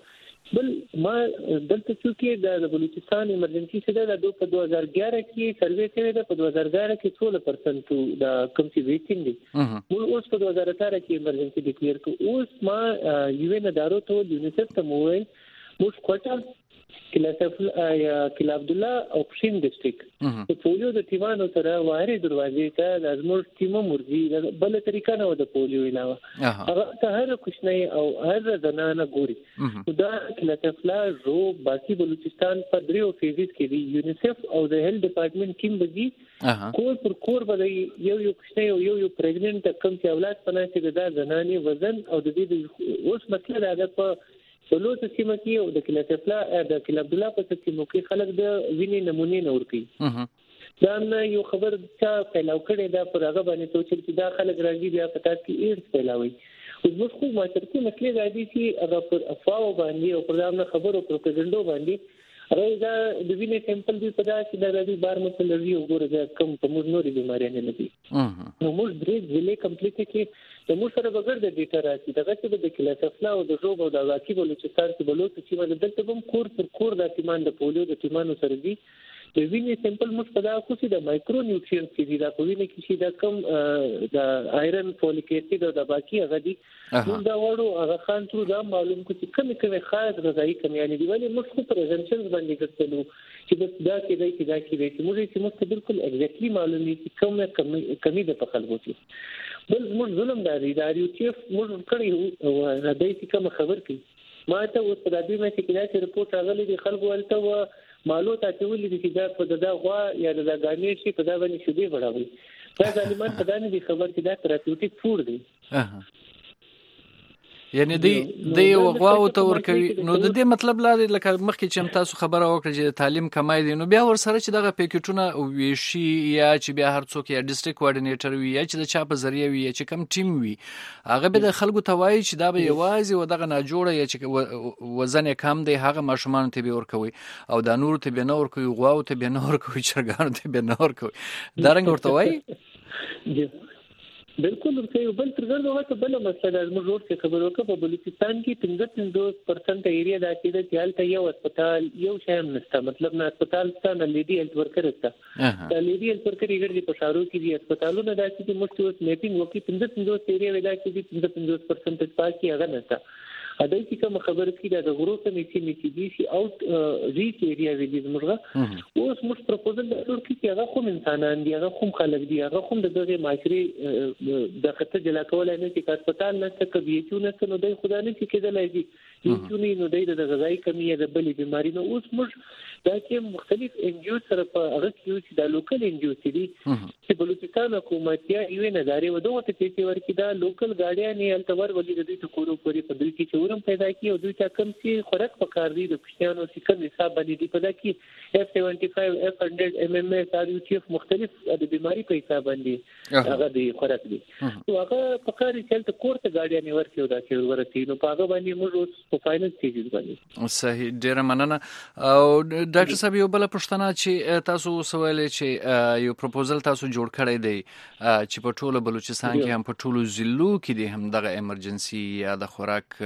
بل ما دلته چې د بلوچستان ایمرجنسي سره د 2011 کې سروې کړې ده. په 2011 کې 16% د کم چې ویټینګ دي. موږ اوس په 2018 کې ایمرجنسي ډیکلیئر کړو. اوس ما یو نه دارو ته یونیسف ته موویل موږ کوټه کلا عبد الله او پښین ډیسټریکټ په پولیو د ټیمانو سره واره دروازې ته د ازمور ټیمو مرزي بل طریقه نه د پولیو علاوه هغه ته هر کوښنه او هر زنانه ګوري. دا کلا تفلا رو باقي بلوچستان په دریو فیزز کې دی. یونیسف او د هیلث ډپارټمنټ ټیم بږي کور پر کور باندې یو کوښنه یو پریګننټ کم چې اولاد پناه چې د زنانه وزن او د دې اوس مطلب دا په سلوت سیمه کې او د کلاتفلا د کلا عبد الله په سیمه کې خلک د وینې نمونې نور کوي. دا نه یو خبر چې پیلاو کړي دا پر هغه باندې توچل چې دا خلک راځي بیا پتا کې ایرز پیلاوي. اوس موږ خو ما ترته مسلې راځي چې هغه پر افواو باندې او پر دا خبرو پروپاګاندا باندې راځي د وینې سیمپل دی په دا چې دا راځي بار متلوي وګوره کم په موږ نورې بیماری نه لدی. نو موږ درې ضلع کمپلیټ کې د موږ سره بغیر د ډیټا راځي دغه چې د کلاتفلا او د جوب او د واقعي بلوچستان کې بلوچ چې ول دلته هم کور پر کور د تیمان د پولیو د تیمانو سره دي. د وینې سیمپل موږ په دا خو چې د مایکرو نیوټریئنټس کې دي دا په وینې کې چې دا کم د آیرن فولیک اسید او د باقي هغه دي. موږ دا وړو هغه خان ټول دا معلوم کو چې کمی خاص غذایی کمیانې دي ولې موږ خو پرزنټیشنز باندې ګرځلو چې دا کې دی چې موږ بالکل ایگزیکټلی معلومي چې کمی د په خلکو کې بل موږ ظلم داري چې موږ کړی او دای چې کوم خبر کی ما ته اوس په دې مې چې رپورت راغلی دی خلکو ولته معلومات اچولې دي چې دا په دغه غوا یا د غانې شي په دا باندې شوبې وړاوي. دا ظالمان په دانه دي خبر چې دا تراپیوټیک فود دی. یعنی د یو غواو ته ورکوي. نو د دې مطلب لا لکه مخکې چې تاسو خبره وکړه چې تعلیم کمای دي نو بیا ور سره چې دغه پیکټونه ویشي یا چې بیا هر څوک یا ډیسټریکټ کوارډینیټر وي یا چې د چا په ذریعہ وي یا چې کم ټیم وي هغه به د خلکو توای چې دا به یوازې و دغه نه جوړه یا چې وزن کم دی هغه ماشومان ته به ورکوي او د نور ته به نه ورکوي غواو ته به نه ورکوي چرګانو ته به نه ورکوي دا رنګ ورته وای. بالکل ورته یو بل ترګر وخت بل مسله موږ ورته خبرو کوو په بلوچستان کې 15% ایریا د اکیده چې حالت یو هسپتال یو شایم نشته مطلب نه هسپتال ستانه لیډي هیلث ورکر استه د لیډي هیلث ورکر یې په شهرو کې دي هسپتالونه د چې موږ میټینګ وکړي 15% ایریا ودا چې 15% پاکي هغه نشته. اده چې کوم خبر کې د غرو ته میچې دي چې اوټ ریچ ایریا ویلي زموږه اوس موږ پروپوزل درکړو چې هغه کوم انسانان دي هغه کوم خلک دي هغه کوم د دغه معاشري د خطر جلا کول نه چې هسپتال نه څه کوي چې نه نو د خدای نه چې کېدلای دي چې نو د غذایی کمی د بلې بیماری نو اوس موږ دا چې مختلف ان جی او سره په هغه کې چې د لوکل ان جی او دي چې بلوچستان حکومت یا یو نه داري ودوه ته چې ورکی دا لوکل گاډیان یې التور ولې د دې ټکورو پورې په دې کې پیدا کی او دوی چې کوم چې خوراک پکار دي د پښتنو چې کوم حساب باندې دی په دا کې F75 F100 MMS RUTF مختلف د بیماری په حساب باندې هغه دی خوراک دي نو هغه پکار چې کور ته گاډي نه ورکیو دا چې ورته نو په هغه باندې موږ په فاینل سټیج باندې صحیح ډیر مننه. او ډاکټر صاحب یو بل پښتنه چې تاسو سوال چې یو پروپوزل تاسو جوړ کړی دی چې په ټوله بلوچستان کې هم په ټولو ضلعو کې دي هم دغه ایمرجنسي یا د خوراک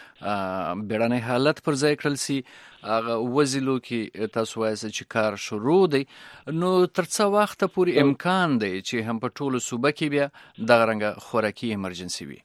بیړنی حالت پر ځای کړل سي هغه وزلو کې تاسو وایي چې کار شروع دی نو تر څو وخت پورې امکان دی چې هم په ټولو صوبه کې بیا دغه رنګه خوراکي ایمرجنسي وي.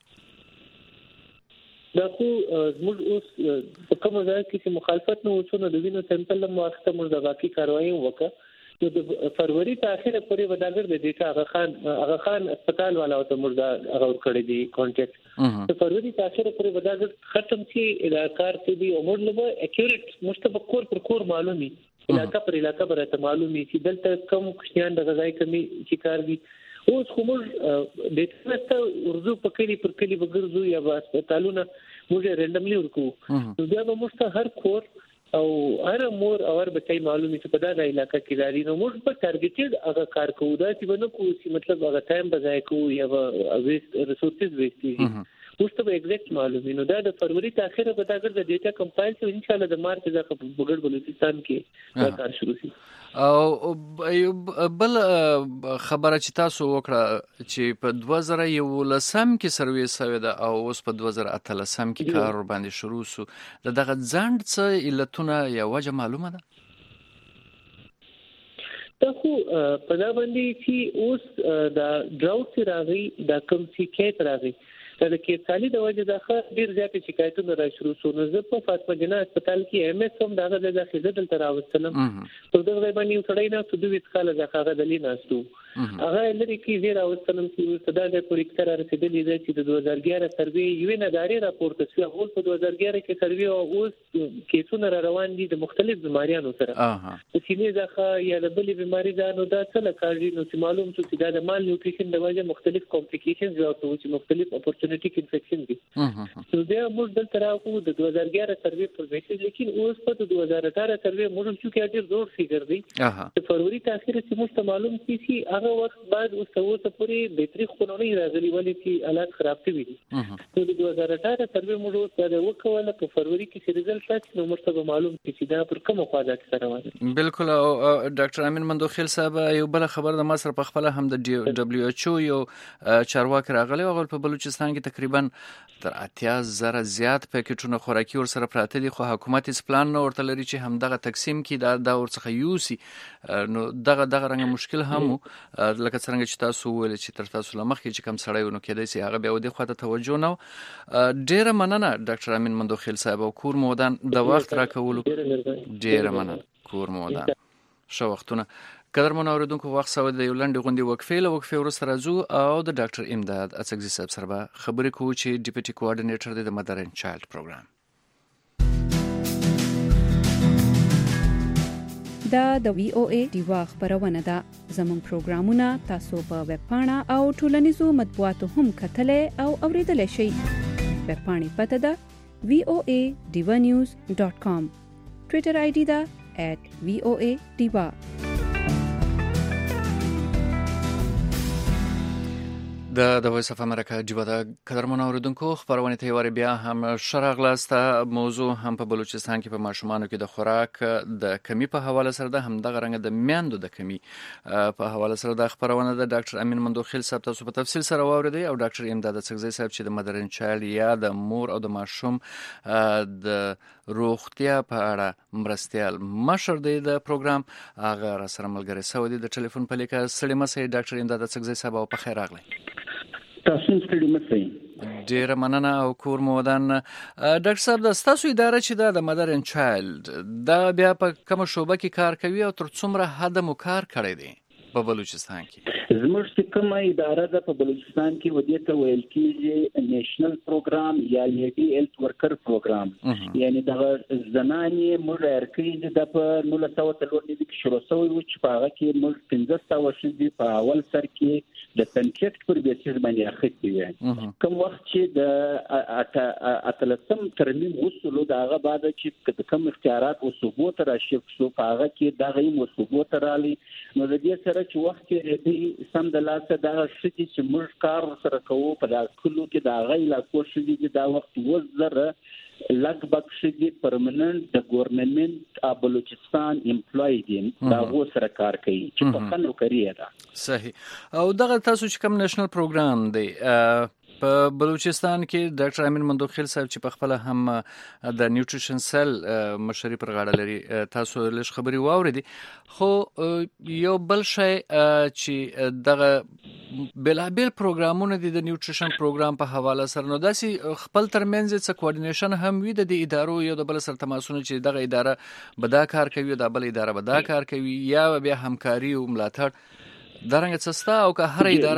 دا خو موږ اوس په کوم ځای کې چې مخالفت نه وڅونه د وینو سیمپل مو وخت موږ د واقعي کاروایی وکړه نو د فروری ته اخره پورې وداګر د ډیټا هغه خان هسپتال والا ته موږ هغه کړی دی کانټیکټ د فروری ته اخره پورې وداګر ختم چې علاقار ته دی او موږ له اکیوریټ مستبق کور پر کور معلومي علاقه پر علاقه برته معلومي چې دلته کم کوشنیان د غذای کمی شکار دي. اوس کوم د ټیسټ ورزو په کلی پر کلی وګرځو یا هسپتالونه موږ رینډملی ورکو نو بیا به موږ هر کور او هر مور او هر بچای معلومي چې په دا علاقه کې لري نو موږ په ټارګټډ هغه کار کوو دا چې ونه کوو چې مطلب هغه ټایم بځای کوو یا ویست ریسورسز ویست اوس ته ایگزیکټ معلومي نو دا د فروری تاخيره به دا ګرځي ډیټا کمپایل شي ان شاء الله د مارچ ځکه په بغړ بلوچستان کې دا کار شروع شي. او بل خبره چې تاسو وکړه چې په 2011 کې سروې شوې ده او اوس په 2013 کې کار باندې شروع شو دغه ځند څه علتونه یا وجه معلومه ده؟ دا خو په دا باندې چې اوس دا ډراوټ راغی دا کوم چې کېت راغی دا کې سالي د وجه دا ډیر زیات شکایتونه را شروع شو. نو زه په فاطمه جنah هسپتال کې ایم اس هم دا د داخله دلته راوستلم په دغه باندې یو سړی نه سودو وکاله دا هغه دلی ناستو هغه لري کې زیرا واستلم چې صدا د پولیکتر رسیدلې ده چې د 2011 سروې یو نه داري راپورته شو هغه په 2011 کې سروې او اوس کیسونه را روان دي د مختلف بیماریانو سره چې سینې ځخه یا د بلې بیماری ده نو دا څه لکه نو چې معلوم شو چې دا د مال نیوټریشن د وجه مختلف کمپلیکیشنز راځي چې مختلف اپورچونټی انفیکشن دي نو دا موږ دلته راغو د 2011 سروې پر بیسس لیکن اوس په 2018 سروې موږ چې ډیر زور فیګر دی چې فروری تاخير چې موږ معلوم شي هغه وخت بعد اوس ته پوری بهتري خونونه راغلي ولې چې حالات خراب شوي دي نو د 2018 سروې موږ دا وکوله په فروری کې چې رزلټ راځي نو موږ ته معلوم چې دا پر کومه خواجه سره روانه. بالکل. او ډاکټر امین مندوخیل صاحب یو بل خبر د مصر په خپل هم د دبليو ایچ او یو چارواکي راغلي او په بلوچستان کې تقریبا تر 80,000 زیات پاکټونه خوراکي ور سره پراته دي خو حکومت هیڅ پلان نه ورته لري چې هم دغه تقسیم کې دا ورڅخه یوسي. نو دغه رنګ مشکل هم لکه څنګه چې تاسو ویل چې تر تاسو لمخې چې کم سړی ونه کېدای سي هغه بیا ودی خواته توجه نه. ډیره مننه ډاکټر امین مندوخیل صاحب او کور مودان د وخت راکولو ډیره مننه کور مودان شو وختونه قدرمن اوریدونکو وخت سو د یو لنډ غونډې وقفې وروسته راځو او د ډاکټر امداد اڅکزي صاحب سره خبرې کوو چې ډیپټي کوارډینیټر د مدر اینڈ چایلډ پروګرام دا د وی او ای دیوا خبرونه ده. زموږ پروګرامونه تاسو په ویب پاڼه او ټولنیزو مطبوعاتو هم کتلای او اوریدلای شئ. ویب پاڼې پته ده voanews.com. ټوئیټر آی ډی ده @voadiva. د وایس اف امریکا جوبه د قدرمن اوریدونکو خبرونه ته وری بیا هم شرغلاسته موضوع هم په بلوچستان کې په ماشومانو کې د خوراک د کمی په حواله سره ده هم دغه رنګ د میاندو د کمی په حواله سره د خبرونه د ډاکټر امین مندوخیل صاحب تاسو په تفصیل سره واوریدئ او ډاکټر امداد اڅکزي صاحب چې د مدر اینډ چایلډ یا د مور او د ماشوم د روغتیا په اړه مرستيال مشر دی د پروګرام هغه را سره ملګری سو دی د ټلیفون په لیکه سړی مسې ډاکټر امداد اڅکزي صاحب او په خیر راغلی. تاسو ستړي مڅئ. ډیره مننه او کور مودان. ډاکټر صاحب د تاسو اداره چې د مدر اینډ چایلډ دا بیا په کوم شوبه کې کار کوي او تر څومره حد مو کار کړی دی په بلوچستان کې؟ زموږ چې کومه اداره ده په بلوچستان کې ودې ته ویل کېږي نېشنل پروګرام یا لیډي هیلث ورکر پروګرام یعنی دا زنانې موږ ورکړي د په 1993 کې شروع شوی و چې په هغه کې موږ 1500 شې په اول سر کې د کنټریکټ پر بیسس باندې اخیستي وي. کوم وخت چې د اتلسم ترمیم وصولو دا هغه بعد چې کوم اختیارات او ثبوت راشي شو په هغه کې دا غي ثبوت رالي نو د دې سره چې وخت کې سم د لاسه دا شتي چې موږ کار سره کوو په داخلو کې دا غي لا کوشش دي دا وخت وزره لګبګ شدي پرمننت د ګورنمنت بلوچستان امپلوي دي دا و سره کار کوي چې په خنو کوي دا صحیح. او دغه تاسو چې کوم نېشنل پروګرام دی په بلوچستان کې ډاکټر امین مندوخیل صاحب چې په خپل هم د نیوټریشن سیل مشري پر غاړه لري تاسو لږ خبري واوریدي خو یو بل شی چې دغه بلابل پروګرامونه دي د نیوټریشن پروګرام په حواله سره نو داسي خپل ترمنځ څه کوارډینیشن هم وي د ادارو یو د بل سره تماسونه چې دغه اداره به دا کار کوي او د بل اداره به دا کار کوي یا بیا همکاري او ملاتړ درنګ څستا او که هر اداره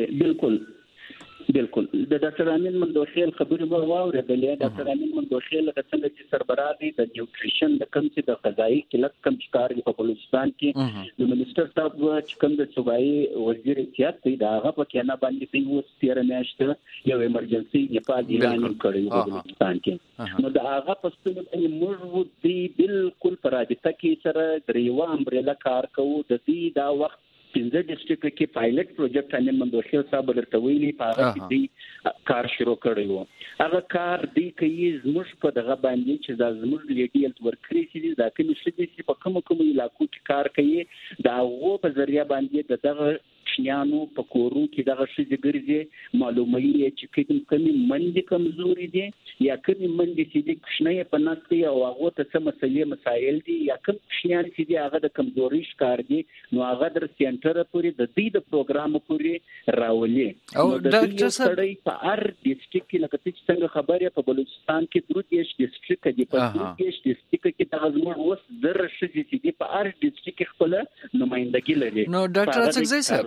بالکل د ډاکټر امین مندوخیل خبرې مو واورېدلې. ډاکټر امین مندوخیل د څنګه چې سربراہ دی د نیوټریشن د کم چې د غذایی کلک کم کار په بلوچستان کې د منیسټر صاحب چې کوم د صوبایي وزیر احتیاط دی دا هغه په کې نه باندې دی و 13 میاشتې یو ایمرجنسي نیپال اعلان کړی و بلوچستان کې نو دا هغه په ستنه کې موږ دی بالکل پر رابطه کې سره دریو امبریلا کار کوو د دې دا وخت 15 ډیسټریکټ کې پایلټ پروجیکټ امین مندوخیل صاحب درته ویلي په هغه کې دی کار شروع کړی وو. هغه کار دی کوي زموږ په دغه باندې چې دا زموږ لیډي هیلث ورکري چې دا کوم چې په کوم علاقو کې کار کوي دا هغه په ذریعہ باندې دغه شیانو په کورو کې دغه شې ګرځي معلومي چې کومې منډي کمزوري دي یا کومې منډي چې د کښنې په نستي او هغه ته څه مسایل دي یا کوم شیان چې دی هغه د کمزوري ښکار دي نو هغه در سنټر پورې د دې د پروګرام پورې راولي. او ډاکټر صاحب په هر ډیسټریکټ کې لکه چې څنګه خبره په بلوچستان کې درو دیش ډیسټریکټ دی په درو دیش ډیسټریکټ کې د غزمور وس زر شې چې دی په هر ډیسټریکټ کې خپل نمائندګي لري. نو ډاکټر اڅکزی صاحب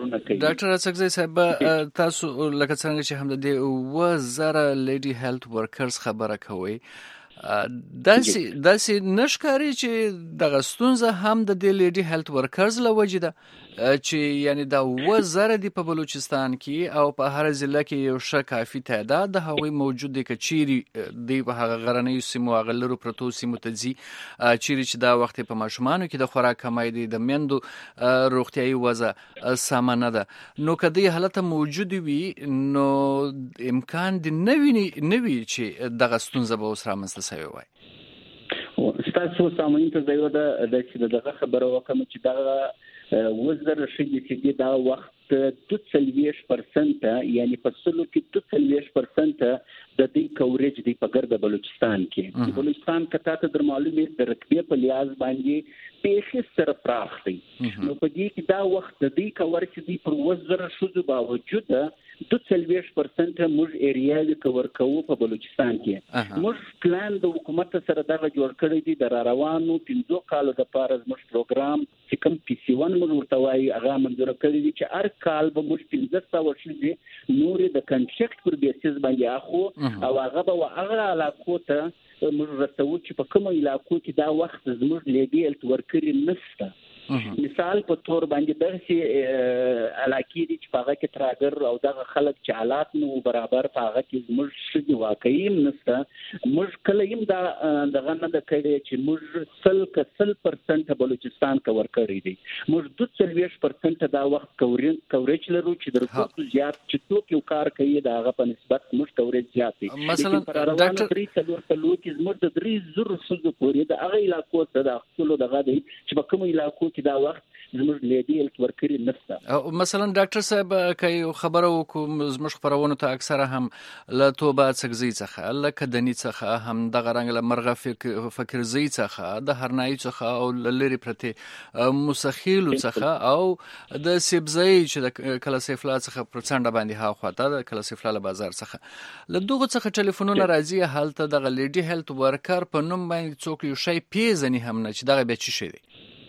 تاسو لکه څنګه چې هم د دې وزاره لیډي هیلث ورکرز خبره کوي داسې نشکاري چې دغه ستونزه هم د دې لیډي هیلث ورکرز له وجې ده چې یعنی دا وزاره دی په بلوچستان کې او په هر ضلع کې یو ښه کافي تعداد د هغوی موجود دی که چیرې دی په هغه غرنیو سیمو هغه لرو پرتو سیمو ته ځي چیرې چې دا وخت په ماشومانو کې د خوراک کمی دی د میندو روغتیایي وضع سمه نه ده نو که دې حالت موجود وي نو امکان دی نوي چې دغه ستونزه به اوس رامنځته سوې وای. ستاسو سامعین ته زه د دغه خبره وکم چې دغه وزر شګي چې دا وخت 42% یعنی په سلو کې 42% د دې کوریج دی په ګرد بلوچستان کې. بلوچستان کته ته در معلومه د رقبې په لیاز باندې پیښه سره پراخ دی نو په دې کې دا وخت د دې کور چې دی پر وزر شوزو باوجود 42% موږ ایریاوي کور کوو په بلوچستان کې. موږ پلان د حکومت سره دا جوړ کړی دی د روانو 15 کالو د پاره موږ پروګرام چې کوم PC1 موږ ورته وایي هغه منځور کړی دی چې هر کال به موږ 1500 شي نور د کنټریکټ پر بیسیس باندې اخو او هغه به هغه علاقو ته موږ رسو چې په کوم علاقو کې دا وخت زموږ لیډي هیلث ورکري نشته. مثال په تور باندې دغه علاقې دي چې په هغه کې تراګر او دغه خلک چې حالات نو برابر په هغه کې موږ شګي واقعي نشته. موږ کله یم دا دغه نه د کړي چې موږ 100% بلوچستان کور کړی دي. موږ 42% دا وخت کوریج لرو چې درته زیات چې څوک یو کار کوي دا هغه په نسبت موږ کوریج زیات دي. مثلا ډاکټر څلور کې موږ د 3 زره پورې د هغه علاقو ته د خپل دغه دي چې په کوم علاقو دا وخت زموږ لیډي هیلث ورکري نشته. مثلا ډاکټر صاحب کوي خبره وکوم زموږ خبرونه ته اکثره هم له توبه څخه څخه لکه دني څخه هم د غرنګ له مرغه فکر زی څخه د هرنای څخه او لری پرته مسخیل څخه او د سبزی چې د کلاسیفلا څخه پرڅنډه باندې ها خواته د کلاسیفلا بازار څخه له دوغه څخه ټلیفونونه راځي حالت د لیډي هیلث ورکر په نوم باندې څوک یو شی پیژني هم نه چې دغه به چی شي.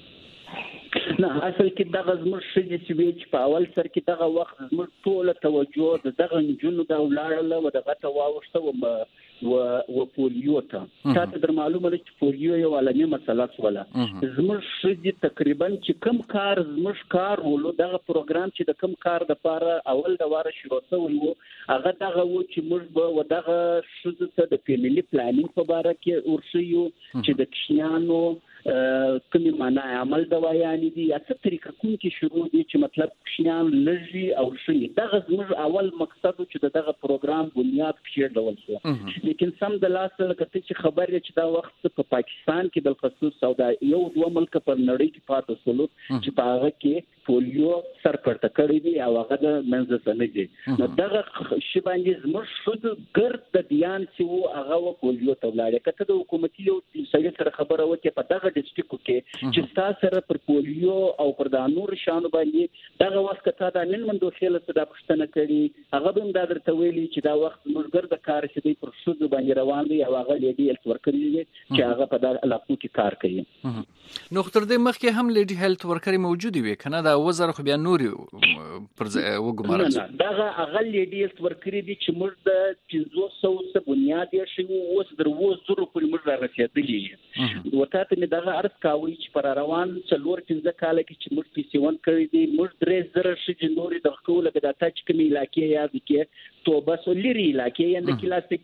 نه اصل کې دغه زموږ شې چې په اول سر کې دغه وخت زموږ ټول توجه دغه نجونو د ولاړه و دغه ته واوښته و پولیو ته تاسو در معلومه ده چې پولیو یو عالمي مسله ولا زموږ شې تقریبا چې کم کار زموږ کار ولو دغه پروګرام چې د کم کار د پاره اول د واره شروع شوی وو هغه دغه و چې موږ به دغه شې ته د فیملی پلانینګ په اړه کې ورسېو چې د کښنانو کومي معنا عمل دوايانې دي یا څه طریقه کوم کې شروع دي چې مطلب کښنان لږي او شي دغه زموږ اول مقصد چې دغه پروګرام بنیاد کې ډول شو. لیکن سم د لاس لکه چې خبرې چې دا وخت په پاکستان کې بل خصوص او دا یو دوه ملک پر نړۍ کې پاتې سولو چې په هغه کې پولیو سر پورته کړی دی او هغه د منځ څخه دی نو دغه شی باندې زموږ شو ګرد د بیان چې هغه پولیو ته ولاړ کته د حکومتي یو سړي سره خبره وکړه په دغه ډیسټریکټ کې چې تاسو سره پر پولیو او پر د نور شانو باندې دغه وخت ته دا نن مندو خیل څه د پښتنه کړي هغه به دا درته ویلي چې دا وخت موږ ګرد کار شې دی پر شو باندې روان دي او هغه لیډي هیلث ورکري دي چې هغه په دغه علاقو کې کار کوي. نو تر دې مخکې هم لیډي هیلث ورکري موجود وي کنه دا وزر خو بیا نور پر وګمارل دغه هغه لیډي هیلث ورکري دي چې موږ د 500 څه بنیاد یې شوی اوس در وزر پر موږ راغسیدلی وته ته دغه ارث کاوي چې پر روان 4-5 کال کې چې موږ PC1 کړی دي موږ 3000 شې نورې د خپل د داتا چې کومې علاقې یاد کې توبه سولري علاقې یند کلاسیک پلاس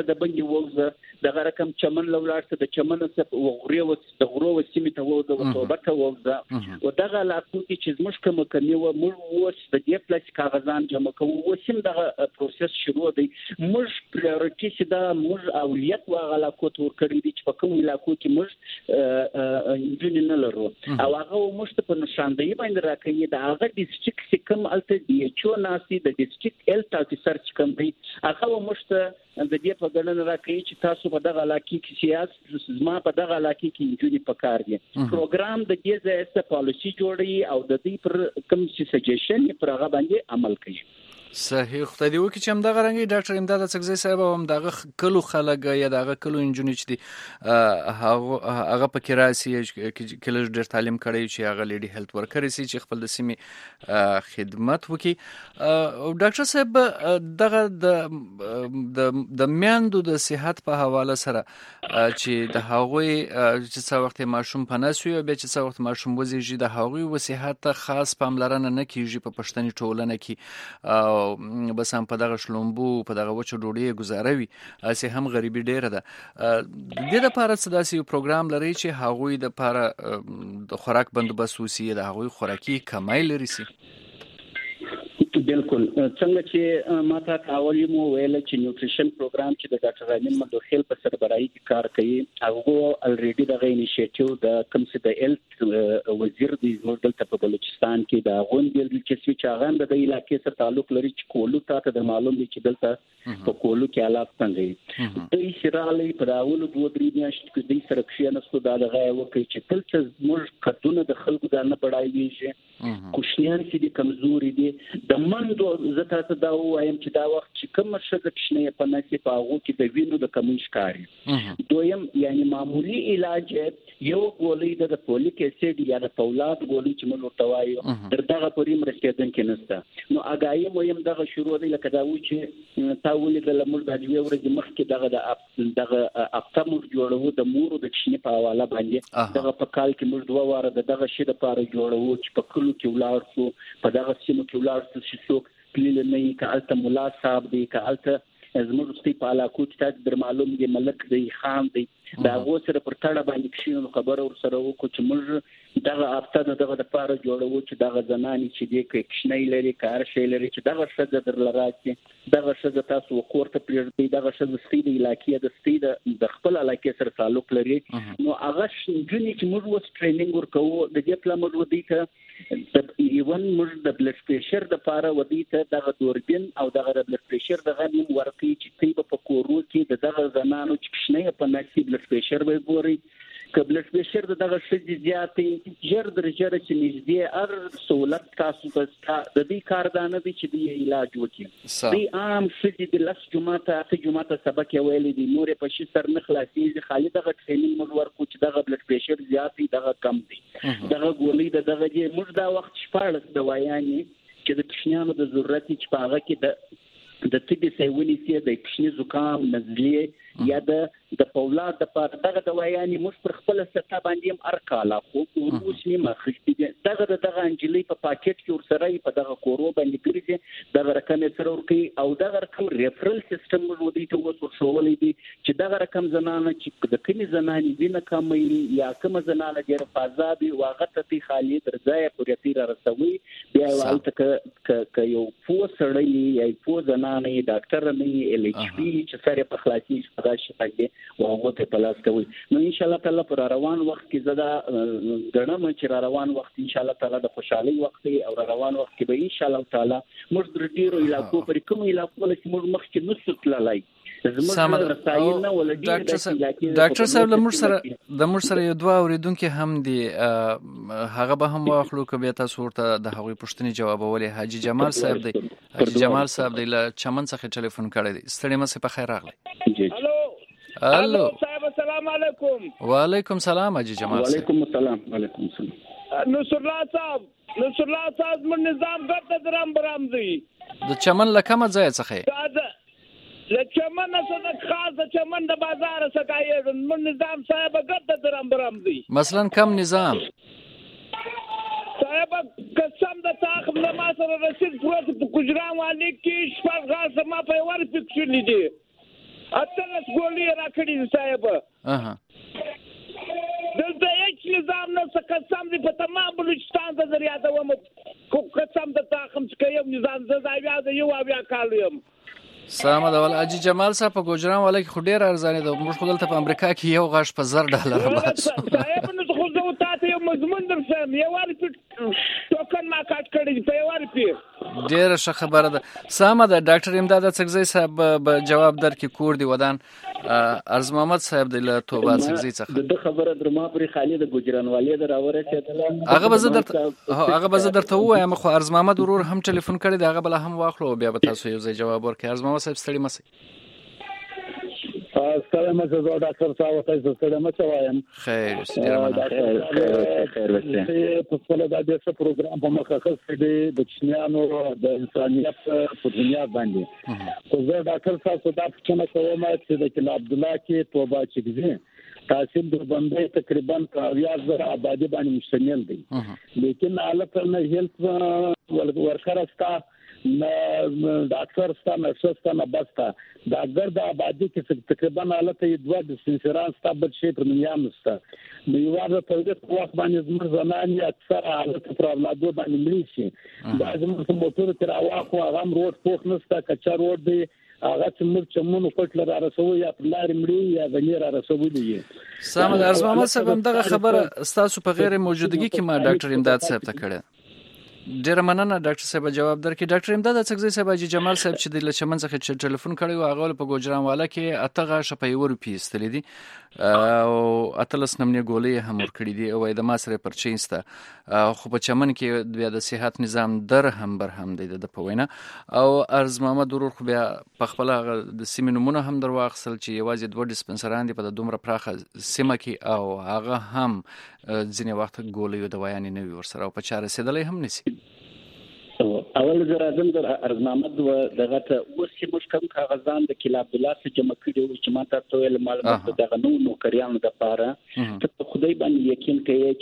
د بنګي ووزه د رقم چمن لولاړ د چمن څخه وغوري د غرو وسیمه ته ووزه توبه ته ووزه او دغه علاقو کې چې زموږ کوم کني و موږ وس د دې پلاس کاغذان جمع کوو وسیم دغه پروسس شروع دی موږ پریورټی چې دا موږ اولیت و علاقو ته ورکړی دي چې په کوم علاقو کې موږ انجن نه لرو او هغه موږ ته په نشاندهي باندې راکړي دا هغه ډیسټریکټ کوم الته دی چې ناسي د ډیسټریکټ هیلث افیسر چې کوم دی هغه موږ ته د دې په ګڼنه راکړي چې تاسو په دغه علاقې کې سیاست زما په دغه علاقې کې انجونی پکار دي پروګرام د دې ځای پالیسی جوړي او د دې پر کوم څه سجیشن پر هغه باندې عمل کوي صحیح خدای دې وکړي چې هم دغه رنګي ډاکټر امداد څګزی صاحب هم دغه کلو خلک یا دغه کلو انجونی چې دي هغه پکې راسي کله ډېر تعلیم کړی چې هغه لیډي هیلث ورکر سي چې خپل د سیمې خدمت وکړي او ډاکټر صاحب دغه د میاندو د صحت په حواله سره چې د هغوی چې څو وخت ماشوم پناسوي او بیا چې څو وخت ماشوم وزيږي د هغوی وصحت خاص پاملرنه نه کیږي په پښتني ټولنه کې بس هم په دغه شلومبو په دغه وچو ډوډۍ گزاروي اسې هم غریبي ډیره ده د دې لپاره څه داسې یو پروګرام لري چې هغوی د لپاره د خوراک بندوبست وسی د هغوی خوراکي کمای لري سي بالکل څنګه چې ماته کاولی مو ویل چې نیوټریشن پروګرام چې د ډاکټر امین مدوخیل په سربراهي کې کار کوي هغه الریډي د انیشیټیو د کمسي د هیلث وزیر د دلته په بلوچستان کې د غونډل چې چې هغه د علاقې سره تعلق لري چې کولو ته د معلوم دي چې دلته په کولو کې حالات څنګه دي د شرالي په راولو 2-3 میاشتې کې د سره کښیناستو د هغه وکړي چې تل موږ کډونه د خلکو د نه بډایوي کوشنیان چې دي کمزوري دي د مندو زته ته دا وایم چې دا وخت چې کوم شګه کښنه په نسی په هغه کې د وینو د کمی ښکاری دویم یعنی معمولی علاج یو ګولۍ د فولیک اسید یا د فولاد ګولۍ چې موږ ورتوایو دغه پرې مرستیدن کې نسته نو اگایم ویم دغه شروع دی لکه دا و چې تاولې د لمر د جوړ ورځ مخکې دغه اپتمور جوړو د مورو د کښنه په حواله باندې دغه په کال کې موږ دوه واره دغه شی د پاره جوړو چې په کلو کې ولاړ شو په دغه سیمو کې ولاړ شو چې څوک پلیل نه کالته مولا صاحب دی کالته زموږ ستې په علاقو کې تاسو معلوم دی ملک دی خان دی دا غو سره پر تړه باندې کښینو خبره ور سره وکړو چې موږ دغه اپته دغه د پاره جوړو چې دغه زنانی چې دی کې کښنې لري کار شي لري چې دغه شګه در لراځي دغه شګه تاسو وکورته پریږدي دغه شګه ستې د علاقې د ستې د خپل علاقې سره تعلق لري نو هغه جنې چې موږ وس ټریننګ ورکوو د دې پلان موږ ودی ته ایون موږ د بلډ پريشر د پاره ودی ته دغه دوربین او دغه بلډ پريشر دغه نیم ورکی چې تیبه په کورو کې دغه زنانو چې کښنه په نصیب بلډ پريشر به ګوري کبل پريشر دغه شدي زیاتې جر درجه چې نږدې هر سہولت تاسو په د دې کاردانه دي چې د علاج وکړي دی عام شدي د لاس جمعه سبق ویلې دي نور په شي سر نه خلاصي خالي دغه ټریننګ موږ ورکو چې دغه بلډ پريشر زیاتې دغه کم دي دغه ګولۍ دغه چې موږ دا وخت شپارس دوايانې چې د کښنیانو د ضرورت چې په هغه کې د طبي سیونی سي د کښنی زکام نزلې یا د پولاد د پاره دغه دوايانې موږ پر خپل سطح باندې هم ارکاله خو اوس نیمه خشتي دغه انجلي په پاکټ کې ورسره په دغه کورو باندې ګرځي دغه رقم سره ورکی او دغه رقم ریفرل سیستم ودی ته وسولې دي چې دغه رقم زنانه چې د کمی زنانه وینه کموي یا کوم زنانه ډیر فازابي واغته تی خالي درځای پورې تیر رسوي بیا والته ک یو فوسړی یا فوزنانه ډاکټر نه ال ایچ پی چې سره په خلاصي راشي باندې واغه ته پلاس کوي نو ان شاء الله تعالی پر روان وخت کې زدا غنم چې روان وخت ان شاء الله تعالی د خوشحالي وخت او روان وخت کې به ان شاء الله تعالی موږ د ډیرو علاقو پر کوم علاقو چې موږ مخکې نسو تللای ډاکټر صاحب د موږ سره یو دوه اوریدونکو هم دي هغه به هم واخلو کبه تاسو ورته د هغوی پوښتنې جوابولې حاجی جمال صاحب دی حاجی جمال صاحب دی له چمن څخه ټلیفون کړی دی ستړي مې په خیر راغلی الو صاحب السلام علیکم وعلیکم السلام حاجی جمال وعلیکم السلام نصر الله صاحب من نظام ګټه درام برام دی د چمن لکه ما ځای څخه لچمن څه خاص چمن د بازار څخه من نظام صاحب ګټه درام برام دی مثلا کم نظام صاحب قسم د تاخم د ما سره رسید پروت په کجران والي کې شپږ غاز ما په ور فکشن دي اتلس ګولې راکړي صاحب دلته هیڅ نظام نه څه قسم دی په تمام بلوچستان ته در یادوم کو قسم د تاخم چې یو نظام زاویا د یو اویا کال یم سلام ده ول اجي جمال صاحب په ګوجران ولای کې خډیر ارزانه ده موږ خپل ته په امریکا کې یو غاښ په $10 باسو صاحب نو خو زه تاسو یو مضمون درسم یو واری ټوکن ما کاټ کړی په یو واری ډیره ښه خبره ده سلام ده ډاکټر امداد څکزی صاحب جواب درکې کور دی ودان ارز محمد صاحب د توبه څخه څخه د خبره درما پرې خالد ګجرانوالي دراوره چې هغه به زه درته وایم خو ارز محمد ورور هم ټلیفون کړی دی هغه بل هم واخلو بیا به تاسو یو ځای جواب ورکړئ ارز محمد صاحب ستړي مسئ السلام علیکم ډاکټر صاحب تاسو ستړي مسئ وایم خیر ستړي خیر وسته په خپل د دې پروګرام په مخکښ دی د چنيانو د انسانيت په دنیا باندې خو زه ډاکټر صاحب ته دا پوښتنه کوم چې د کلا عبد الله کې توبه چې تحصیل د بندې تقریبا 10,000 آبادی باندې مشتمل دی لیکن حالت نه هیلث ورکر استا نه ډاکټر ستا نرسه ستا نه بستا دا ګرد آبادی کې تقریبا حالت یې دوه ډسپنسران ستا بل شي پر میام ستا نو یو د تولید په وخت باندې زموږ زنان یې اکثر حالت پر اولادو باندې مړي شي دا زموږ موټر تر واخو هغه روډ پوښ نستا کچا روډ دی هغه چې موږ چمنو کوټل را رسوي یا پر لار مړي یا غنیر را رسوي دي سلام ارز محمد صاحب دغه خبره تاسو په غیر موجودګي کې ما ډاکټر امداد صاحب ته کړه ډیر مننه ډاکټر صاحب جواب درکې ډاکټر امداد څخه صاحب اجي جمال صاحب چې د لچمن څخه چې ټلیفون کړی او هغه په ګوجران والا کې اتغه شپې ورپی استلې دي او اتلس نمنې ګولې هم ور کړې دي او د ما سره پرچینسته خو په چمن کې بیا د صحت نظام در هم بر هم دی د پوینه او ارز محمد ورور خو بیا په خپل د سیمینومونه هم در واخصل چې یوازې دوه ډسپنسران دي په دومره پراخه سیمه کې او هغه هم ځینې وخت ګولې د وایي نه ورسره او په چاره رسیدلې هم نسی اول زه راځم د ارزنامه دغه ته اوس چې موږ کوم کاغذان د کلا عبد الله څخه جمع کړي او چې ماته ټول معلومات دغه نو کریانو د پاره ته خدای باندې یقین کوي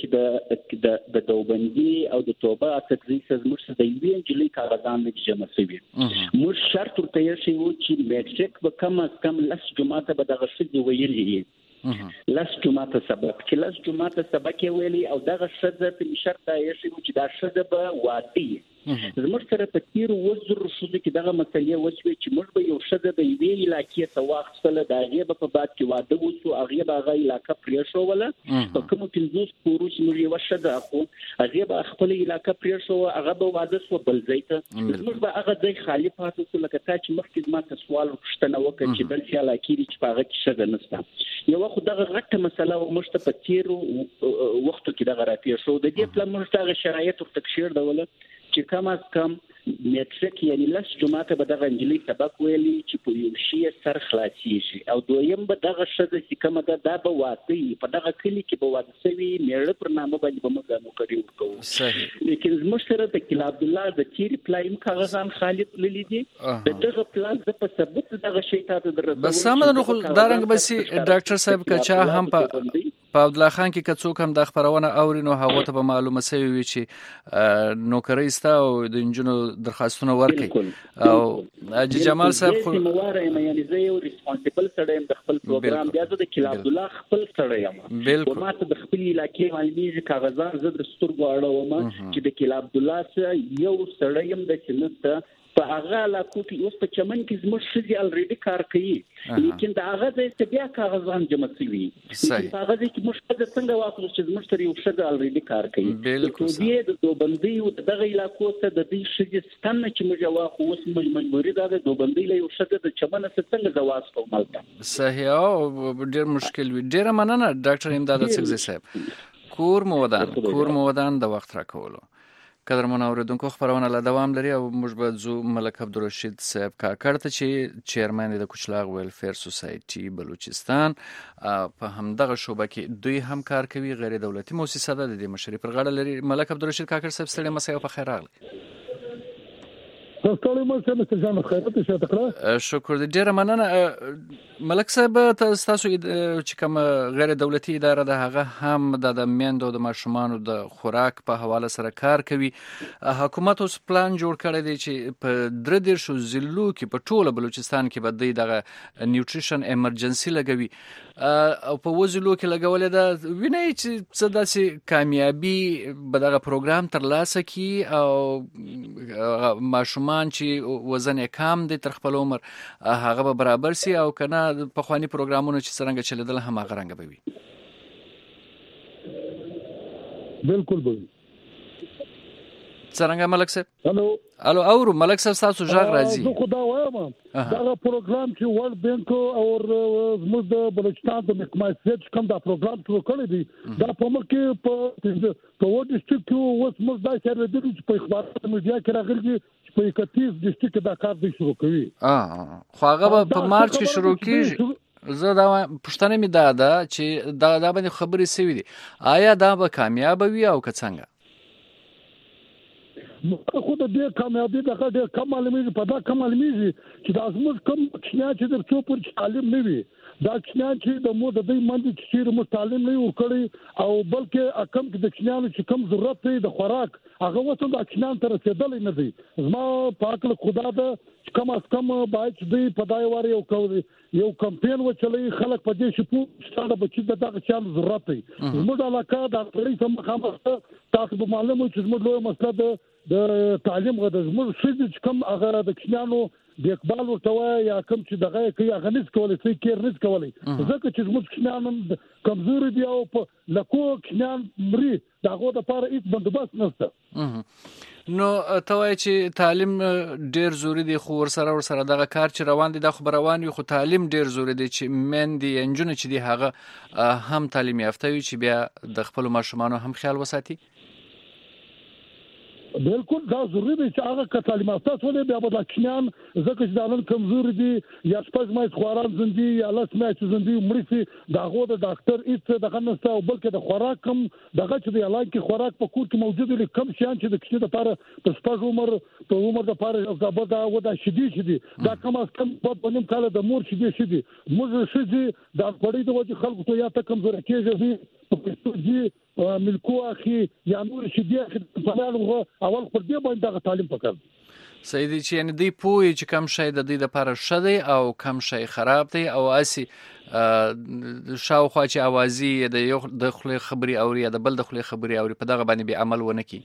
چې د دوبندي او د توبه تدریس موږ د یوې انجلي کاغذان د جمع شوي موږ شرط ورته یې شی و چې میټریک به کم از کم لس جمعه به دغه څه ویلي لس جمعه سبق چې لس جمعه سبق ویلي او دغه څه په شرط یې شی چې دا څه به وادي زموږ سره په تیر وزر شوزه کې دغه مسلې وشوي چې موږ به یو شذ د وی علاقې ته واخصله د غیبه په بعد کې واده وسو هغه به هغه علاقې پرې شو ولا په کوم پنځوس پوروش موږ یو شذ اخو هغه به خپل علاقې پرې شو هغه به واده سو بل ځایته موږ به هغه ځای خالی پاتې سو لکه تا چې مخکې ما ته سوال وکړنه وکړ چې بل څه علاقې چې په هغه کې شذ نشته یو خو دغه غټه مسله موږ ته په تیر وخت کې دغه راپیر شو د دې پلان موږ ته شرایط او تکشیر ډول چې کم از کم میټریک یعنی لس جمعه به دغه انجلي سبق ویلي چې په یو شی سر خلاصي شي او دویم به دغه شذ چې کومه ده به واقعي په دغه کلی کې به واده شوی میړه پر نامه باندې به موږ نو کړی ورکو صحیح لیکن زموږ سره د کلا عبد الله د چیرې پلایم کاغذان خالد للی دي دغه پلاس د په ثبوت دغه شی ته درته بس سمه نو خل دارنګ بسي ډاکټر صاحب کچا هم په عبد الله خان کې کڅوک هم د خبرونه اورینو هغه ته به معلومه شوی وي چې نوکری ستا او د انجنونو درخواستونه ورکړي او اجي جمال صاحب خو مواره یعنی زه یو ریسپانسیبل سره د خپل پروګرام بیا د کلا عبد الله خپل سره یم او ماته د خپل علاقې معلومي کاغذان زه د سترګو اړوم چې د کلا عبد الله سره یو سره یم د چنته په هغه علاقو کې اوس په چمن کې زموږ شذي الریډي کار کوي لیکن دا هغه د بیا کاغذان جمع کوي هغه چې موږ څنګه واخلو چې زموږ تر یو شذ الریډي کار کوي بالکل د دوبندي او دغه علاقو ته د دې شذي ستنه چې موږ واخلو اوس مجبوري ده د دوبندي له یو شذ د چمن څخه زواز کومالته صحیح او ډیر مشکل وي ډیر مننه ډاکټر امداد څخه صاحب کور مودان د وخت راکولو قدرمن اوریدونکو خبرونه له دوام لري او موږ به زو ملک عبدالرشید صاحب کاکړ ته چې چیرمن د کوچلاغ ویلفیر سوسایټي بلوچستان په همدغه شوبه کې دوی هم کار کوي غیر دولتي مؤسسه ده د مشري پر غاړه لري ملک عبدالرشید کاکړ صاحب ستړي مساء په خیر راغلی تاسو مو څه جان خیرت شه تکړه. شکر دې ډیره مننه ملک صاحب. تاسو چې کوم غیر دولتي اداره ده هغه هم د میندو د ماشومانو د خوراک په حواله سره کار کوي. حکومت اوس پلان جوړ کړی دی چې په 13 ضلعو کې په ټوله بلوچستان کې به دغه نیوټریشن ایمرجنسي لګوي او په وزلو کې لګولې ده. ویني چې څه داسې کامیابی به دغه پروګرام ترلاسه کی او ماشومان چې وزن یې کم دی تر خپل عمر هغه به برابر سي او کنه په خواني پروګرامونو چې څنګه چلیدل هم هغه رنګ به وي. بالکل به څنګه ملک صاحب؟ الو اورو ملک صاحب تاسو ژغ راځي. زه خدا وایم دا پروګرام چې ورلد بانک او زموږ د بلوچستان د محکمه سیټ کوم دا پروګرام شروع کړی دی دا په مکه په وو ډیسټریکټ کې اوس موږ دا شهر دی چې په اخباراتو میډیا کې راغلی چې په 31 ډیسټریکټ دا کار دی شروع کوي. خو هغه په مارچ کې شروع کیږي. زه دا پښتنه می دا چې دا باندې خبرې سوي دي آیا دا به کامیاب وي او که څنګه؟ خو د دې کامیابی دغه ډېر کم معلومیږي. په دا کم معلومیږي چې دا زموږ کم کښنیا چې د څو پر تعلیم نه وي دا کښنیا چې د مو د دې منځ چې مو تعلیم نه ورکړي او بلکې کم د کښنیانو چې کم ضرورت دی د خوراک هغه وته د کښنیان تر رسیدلې نه دی. زما پاکله خدا ده کم از کم باید دې په دای واره یو کمپین وچلې خلک په دې شپو ستاره بچی دغه چالو ضرورت دی. زموږ علاقه د اړې سم مخامخ تاسو به معلومه چې زموږ لوی مسله د تعلیم غوډه زموږ چې کم هغه د کښنیانو د اقبال ورته یا کم چې دغه کوي هغه نس کولای شي کېر نس کولای ځکه چې زموږ کښنیان کمزوري دي او په لکو کښنیان مري دغه د لپاره هیڅ بندوبست نشته. نو ته وایې چې تعلیم ډیر ضروری دی خو ورسره دغه کار چې روان دي د خبروان وي خو تعلیم ډیر ضروری دی چې مندي انجونه چې دی هغه هم تعلیم یافته وي چې بیا د خپل ماشومانو هم خیال وساتي. بالکل دا ضروری دی چې هغه تعلیمات ولې بیا به کښنیان ځکه چې دالن کمزوري دي یا شپږ مې خواران زندي یا لاس مې زندي مرسي دغه د ډاکټر هیڅ دغه نشته او بلکې د خوراک کم دغه چې د علاج کې خوراک په کور کې موجود دي کم شیان چې د کښنې لپاره په شپږ عمر د لپاره دا ودا شدي دا کم از کم په نیم کال د مور شدي موږ شدي د پړې د وجه خلکو ته یا ته کمزوري کېږي په پښتو ملکو اخی یا نور شدي په اول پر دې باندې دغه تعلیم پکړ. سیدی چې یعنی دی پوهی چې کم شي د دې لپاره شدي او کم شي خراب دی او اسی شاوخوا چې اوازي د خپل خبري اوري یا د بل د خپل خبري اوري په دغه باندې به عمل ونه کی.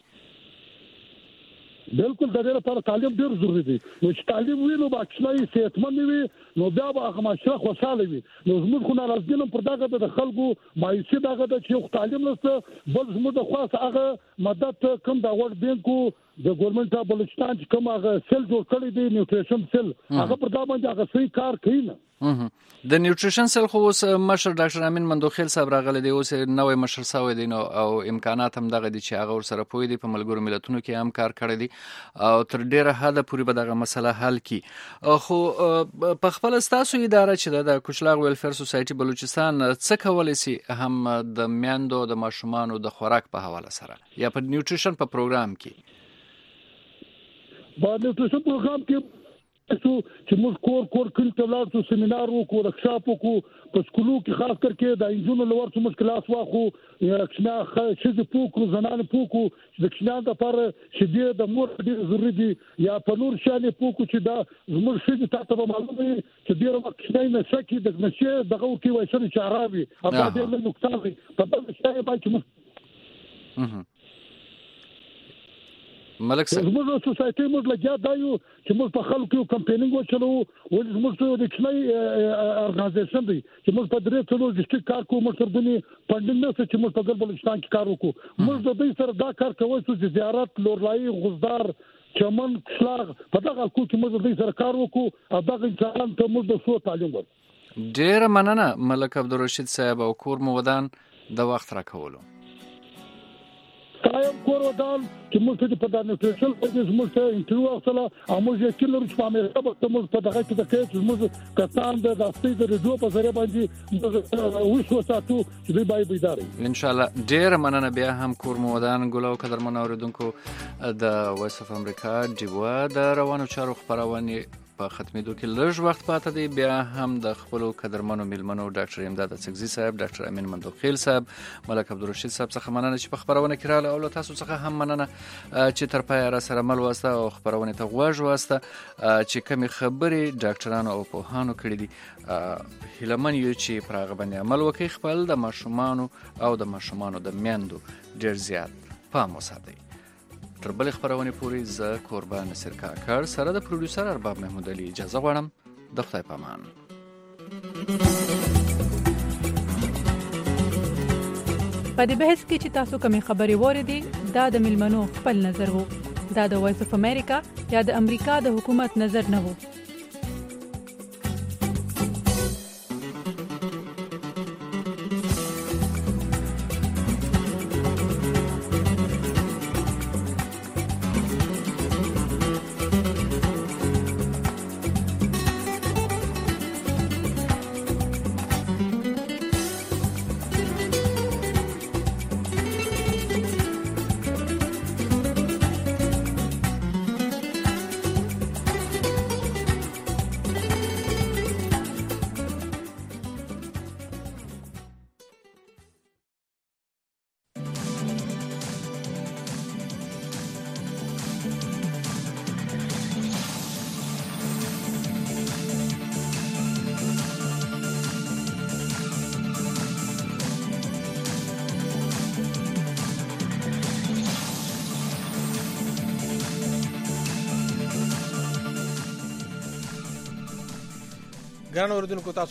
بالکل د دې لپاره تعلیم ډیر ضروری دی. نو چې تعلیم وینو باکسلای صحتمند وي نو بیا به هغه معاشره خوشاله وي. نو زموږ خو ناراضګي پر دغه د خلکو مایوسي دغه د چې تعلیم نشته بل زموږ د خاص هغه مدد کم د ورلد بانکو د ګورنمنت اف بلوچستان چې کوم هغه سیل جوړ کړی دی نیوټریشن سیل هغه پر دا باندې هغه صحیح کار کوي نه. د نیوټریشن سیل خو اوس مشر ډاکټر امین مندوخیل صاحب راغلی دی اوس نوې مشر شوی دی نو او امکانات هم دغه دي چې هغه ور سره پوي دي په ملګرو ملتونو کې هم کار کړی دي او تر ډیره حده پورې به دغه مسله حل کی. خو په خپل تاسو اداره چې د کوچلاغ ویلفیر سوسایټي بلوچستان څه کولای شي هم د میندو د ماشومانو د خوراک په حواله سره یا په نیوټریشن په پروګرام کې باندې تاسو پروګرام کې چې موږ کور کلی ته لاړو سیمینار وکړو ورکشاپ وکړو په سکولو کې خاص کر د انجونو لور څه مشکلات واخو کښنا چې پوکو زنان پوکو د کښنا د لپاره چې د مور ډیر ضروري دي یا په نور شانې پوکو چې دا زموږ چې تاسو به معلومه چې ډیر وخت کښنا نه شکی د نشه دغه کې وایي چې عربي هغه ډیر نقطه دی په بل شای باندې ملک صاحب زموږ سوسایټي موږ لګیا دایو چې موږ په خلکو یو کمپینینګ وچلو ول زموږ د کښنی ارګنایزیشن دی چې موږ په درې څلور ډیسټریکټ کار کوو موږ تر دني پندینګ نه چې موږ په ګل بلوچستان کې کار وکړو موږ د دې سره دا کار کوو چې زیارت لورلای غزدار چمن کښلاغ په دغه کو کې موږ د دې سره کار وکړو او دغه ځان ته موږ د سو تعلیم ورکړو. ډیر مننه ملک عبدالرشید صاحب او کور مو ودان د وخت را کولو. قایم کور ودان چې موږ ته په دانه نیوټریشن کې موږ ته انټرویو اصله موږ یې کله چې په امریکا کې موږ په دغه کې د کې موږ کسان د داستي د رډیو په ذریعہ باندې وښو ساتو چې دوی باید بیدار ان شاء الله. ډیر مننه بیا هم کور مو ودان ګلو قدرمن اوریدونکو د وایس اف امریکا ډیوا د روانو چارو خبرونه په ختمېدو کې لږ وخت پاتې دی. بیا هم د خپلو قدرمنو میلمنو ډاکټر امداد اڅکزي صاحب، ډاکټر امین مندوخیل صاحب، ملک عبدالرشید صاحب څخه مننه چې په خبرونه کې راغله، او تاسو څخه هم مننه چې تر پایه را سره مل واسطه او خبرونه ته غوږ واسطه چې کومې خبرې ډاکټرانو او پوهانو کړې دي. هیلمن یو چې پر هغه باندې عمل وکړي، خپل د ماشومانو او د ماشومانو د میندو ډیر زیات پام وساتئ. تر بل خبرونه پوری ز قربان نصر کاکړ سره د پروډوسر ارباب محمود علي اجازه غواړم. د خدای پامان. په دې بحث کې چې تاسو کومې خبرې وریدي دا د ملمنو خپل نظر وو، دا د وایس اف امریکا یا د امریکا د حکومت نظر نه وو. ګران اوریدونکو، تاسو